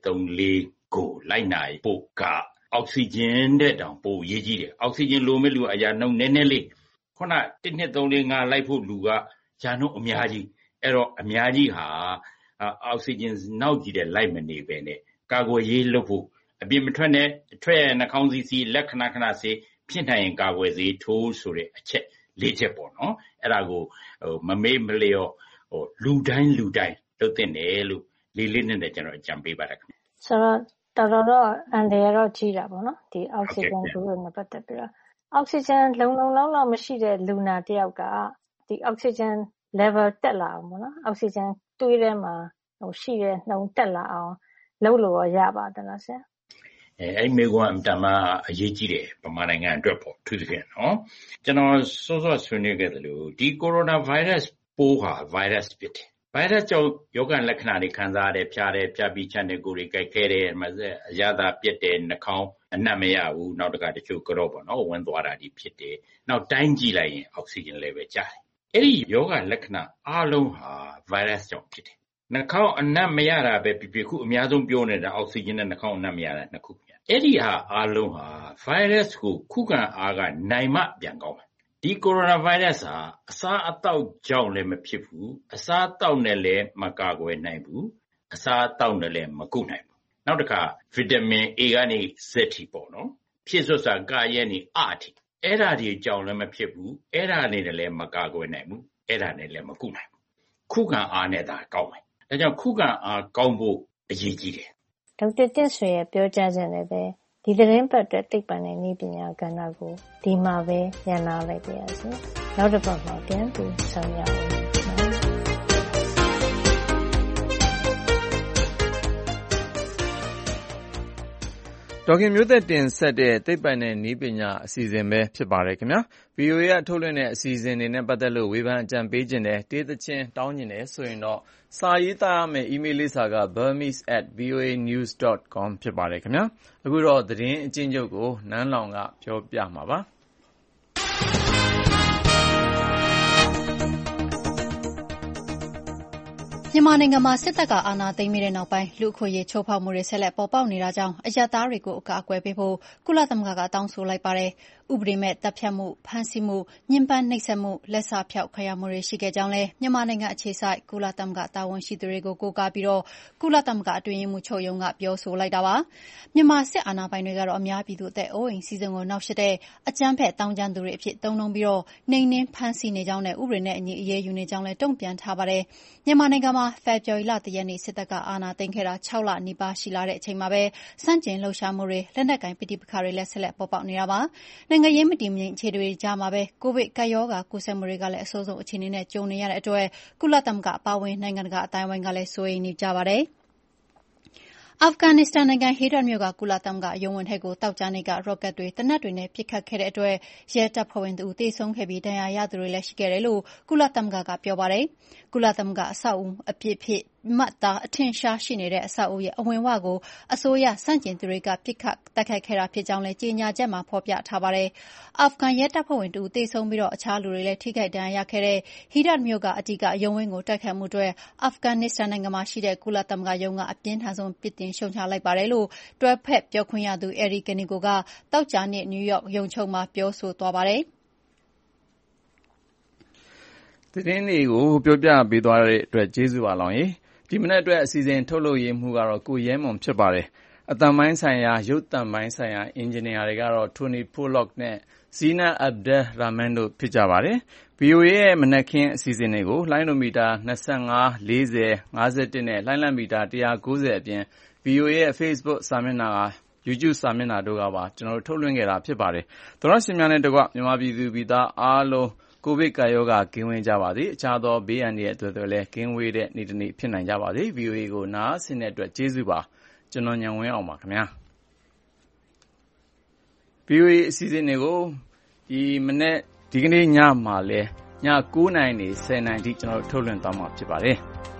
1234ကိုလိုက်နိုင်ဖို့ကအောက်ဆီဂျင်တဲ့တောင်ပိုရေးကြီးတယ်အောက်ဆီဂျင်လိုမဲ့လူအရာနှုန်းနည်းနည်းလေးခုန1234လိုက်ဖို့လူကရာနှုန်းအများကြီးအဲ့တော့အများကြီးဟာအောက်ဆီဂျင်နောက်ကြီးတဲ့လိုက်မနေပဲနဲ့ကာကွယ်ရေးလုပ်ဖို့အပြင်မထွက်နဲ့ထွက်နှာခေါင်းစီလက်ခဏစေးဖြစ်နိုင်ရင်ကာကွယ်ဆေးထိုးဆိုတဲ့အချက်၄ချက်ပေါ့နော်အဲ့ဒါကိုမမေ့မလျော့လူတိုင်းလုပ်တင်တယ်လို့လေးနဲ့ကျွန်တော်အကြံပေးပါတယ်ခင်ဗျဆိုတော့တော်အန်တယ်ရောကြီးတာပေါ့နော်ဒီအောက်ဆီဂျင်ကိုနဲ့ပတ်သက်ပြီးတော့အောက်ဆီဂျင်လုံလောက်မရှိတဲ့လူနာတယောက်ကဒီအောက်ဆီဂျင် level တက်လာအောင်ပေါ့နော်အောက်ဆီဂျင်တွေးထဲမှာရှိတဲ့နှုန်းတက်လာအောင်လုပ်လို့ရပါသလားဆရာအဲ့မေကွန်အတမအရေးကြီးတယ်ဗမာနိုင်ငံအတွက်ပေါ့သူတကယ်နော်ကျွန်တော်စောစောဆွေးနွေးခဲ့တယ်လို့ဒီကိုရိုနာဗိုင်းရပ်စ်ပိုးဟာဗိုင်းရပ်စ်ဖြစ်တယ်ဗိုင်းရပ်စ်ကြောင့်ယောဂလက္ခဏာတွေခံစားရတယ်ဖြားပြီးချမ်းတဲ့ကိုယ်တွေကြိုက်ခဲတယ်အရသာပြက်တယ်နှာခေါင်းအနံ့မရဘူးနောက်တခါတချို့ကြော့ပေါ့နော်ဝင်သွားတာဒီဖြစ်တယ်နောက်တိုင်းကြည့်လိုက်ရင်အောက်ဆီဂျင် level ကျတယ်အဲ့ဒီယောဂလက္ခဏာအားလုံးဟာဗိုင်းရပ်စ်ကြောင့်ဖြစ်တယ်နှာခေါင်းအနံ့မရတာပဲဖြစ်ခုအများဆုံးပြောနေတာအောက်ဆီဂျင်နဲ့နှာခေါင်းအနံ့မရတာနှစ်ခုအဲ့ဒီဟာအားလုံးဟာဗိုင်းရပ်စ်ကိုခုခံအားကနိုင်မှပြန်ကောင်းတယ်ဒီကိုရိုနာဗိုင်းရပ်စ်ဟာအစားအသောက်ကြောင့်လည်းမဖြစ်ဘူးအစားအသောက်နဲ့လည်းမကာကွယ်နိုင်ဘူးအစားအသောက်နဲ့လည်းမကုနိုင်ဘူးနောက်တစ်ခါဗီတာမင် A ကနေ Z ထိပေါ့နော်ဖြစ်စွတ်စာကရဲနေအထိအဲ့ဒါတွေကြောင့်လည်းမဖြစ်ဘူးအဲ့ဒါနဲ့လည်းမကာကွယ်နိုင်ဘူးအဲ့ဒါနဲ့လည်းမကုနိုင်ဘူးခုခံအားနဲ့သာကောင်းတယ်ဒါကြောင့်ခုခံအားကောင်းဖို့အရေးကြီးတယ်ဒေါက်တာတင့်ဆွေရဲ့ပြောကြားချက်နဲ့ပဲဒီသတင်းပတ်အတွက်သိပ္ပံနဲ့နည်းပညာကဏ္ဍကိုဒီမှာပဲညှိနှိုင်းလိုက်ပါရစေ။နောက်တစ်ပတ်မှာပြန်ပြီးဆောင်ရွက်အောင်။ဒေါခင်မျိုးသက်တင်ဆက်တဲ့သိပ္ပံနဲ့နည်းပညာအစီအစဉ်ပဲဖြစ်ပါတယ်ခင်ဗျာ။ VOA ကထုတ်လွှင့်တဲ့အစီအစဉ်တွေနဲ့ပတ်သက်လို့ဝေဖန်အကြံပေးခြင်းနဲ့တေးသချင်းတောင်းခြင်းနဲ့ဆိုရင်တော့စာရေးသားရမယ့် email လိပ်စာက burmese@voanews.com ဖြစ်ပါတယ်ခင်ဗျာ။အခုတော့သတင်းအကျဉ်းချုပ်ကိုနန်းလောင်ကပြောပြမှာပါ။မြန်မာနိုင်ငံမှာစစ်တပ်ကအာဏာသိမ်းပြီးတဲ့နောက်ပိုင်းလူ့အခွင့်အရေးချိုးဖောက်မှုတွေဆက်လက်ပေါ်ပေါက်နေတာကြောင့်အရပ်သားတွေကိုအကာအကွယ်ပေးဖို့ကုလသမဂ္ဂကတောင်းဆိုလိုက်ပါတယ်။ဥပဒေမဲ့တပ်ဖြတ်မှု၊ဖမ်းဆီးမှု၊ညှဉ်းပန်းနှိပ်စက်မှု၊လက်စဖျောက်ခံရမှုတွေရှိခဲ့ကြောင်းလည်းမြန်မာနိုင်ငံအခြေစိုက်ကုလသမဂ္ဂတာဝန်ရှိသူတွေကိုကိုးကားပြီးကုလသမဂ္ဂအတွင်းရေးမှူးချုပ်ရုံးကပြောဆိုလိုက်တာပါ။မြန်မာစစ်အာဏာပိုင်တွေကတော့အများပြည်သူအသက်အိုးအိမ်စီစဉ်ကိုနှောင့်ယှက်တဲ့အကြမ်းဖက်သောင်းကျန်းသူတွေအဖြစ်သုံးနှုန်းပြီးနှိမ်နင်းဖမ်းဆီးနေကြောင်းနဲ့ဥပဒေနဲ့အညီအရေးယူနေကြောင်းလည်းတုံ့ပြန်ထားပါတယ်။မြန်မာနိုင်ငံမှာဖေဖော်ဝါရီလ1 ရက်နေ့စစ်တပ်ကအာဏာသိမ်းခဲ့တာ6 လနီးပါးရှိလာတဲ့အချိန်မှာပဲစန့်ကျင်လှုပ်ရှားမှုတွေလက်နက်ကိုင်ပဋိပက္ခတွေလည်းဆက်လက်ပေါ်ပေါက်နေတာပါ။နိုင်ငံရေးမတည်မငြိမ်အခြေအနေတွေကြားမှာပဲကိုဗစ်ကပ်ရောဂါကူးစက်မှုတွေကလည်းအဆိုးဆုံးအခြေအနေနဲ့ကြုံနေရတဲ့အတွက်ကုလသမဂ္ဂအပါအဝင်နိုင်ငံတကာအသိုင်းအဝိုင်းကလည်းစိုးရိမ်နေကြပါတယ်။အာဖဂန်နစ္စတန်နိုင်ငံဟေရတ်မြို့ကကုလသမဂ္ဂရုံးဝန်းထဲကိုသောကြာနေ့ကရော့ကက်တွေ၊သေနတ်တွေနဲ့ပစ်ခတ်ခဲ့တဲ့အတွက်ရဲတပ်ဖွဲ့ဝင်တဦးသေဆုံးခဲ့ပြီးဒဏ်ရာရသူတွေလည်းရှိခဲ့တယ်လို့ကုလသမဂ္ဂကပြောပါတယ်။ကုလသမဂ္ဂအဆောက်အဦအဖြစ်မှတ်သားအထင်ရှားရှိနေတဲ့အဆောက်အဦရဲ့အဝင်ဝကိုအစိုးရဆန့်ကျင်သူတွေကပစ်ခတ်တိုက်ခိုက်ခဲ့တာဖြစ်ကြောင်းလည်းကြေညာချက်မှာဖော်ပြထားပါတယ်။အာဖဂန်ရဲတပ်ဖွဲ့ဝင်တဦးသေဆုံးပြီးအခြားလူတွေလည်းထိခိုက်ဒဏ်ရာရခဲ့တဲ့ဟီရတ်မြို့ကအဓိကရုံးဝန်းကိုတိုက်ခိုက်မှုအတွက်အာဖဂန်နစ္စတန်နိုင်ငံမှာရှိတဲ့ကုလသမဂ္ဂရုံးကအပြင်းထန်ဆုံးပြစ်တင်ရှုတ်ချလိုက်ပါတယ်လို့တွဲဖက်ပြောခွင့်ရသူအယ်ရီကနေကိုကသောကြာနေ့နယူးယောက်ရုံးချုပ်မှာပြောဆိုသွားပါတယ်။သတင်းတွေကိုပြောပြပေးသွားတဲ့အတွက်ကျေးဇူးပါလောင်ရေဒီမနေ့အတွက်အစီအစဉ်ထုတ်လုပ်ရေးမှုကတော့ကိုရဲမွန်ဖြစ်ပါတယ်အတန်ပိုင်းဆိုင်ရာရုပ်တံပိုင်းဆိုင်ရာအင်ဂျင်နီယာတွေကတော့ထိုနီဖိုလော့နဲ့ဇီနာအဗ်ဒဲရာမန်တို့ဖြစ်ကြပါတယ် VOA ရဲ့မနက်ခင်းအစီအစဉ်တွေကိုလိုင်းနိုမီတာ25 40 51နဲ့လိုင်းလံမီတာ190အပြင်VOA ရဲ့ Facebook စာမျက်နှာက YouTube စာမျက်နှာတို့ကပါကျွန်တော်တို့ထုတ်လွှင့်ခဲ့တာဖြစ်ပါတယ်သောရရှင်များနဲ့တကွမြန်မာပြည်သူပြည်သားအားလုံးကိုဗစ်ကာရောဂါကင်းဝေးကြပါစေအခြားသောဘေးအန္တရာယ်တွေလည်းကင်းဝေးတဲ့နေ့တစ်နေ့ဖြစ်နိုင်ကြပါစေ VOA ကိုနားဆင်တဲ့အတွက်ကျေးဇူးပါကျွန်တော်ညံဝင်းအောင်ပါခင်ဗျာ VOA အစီအစဉ်တွေကိုဒီကနေ့ညမှာလဲည9:00 10:00 အထိကျွန်တော်တို့ထုတ်လွှင့်သွားမှာဖြစ်ပါတယ်။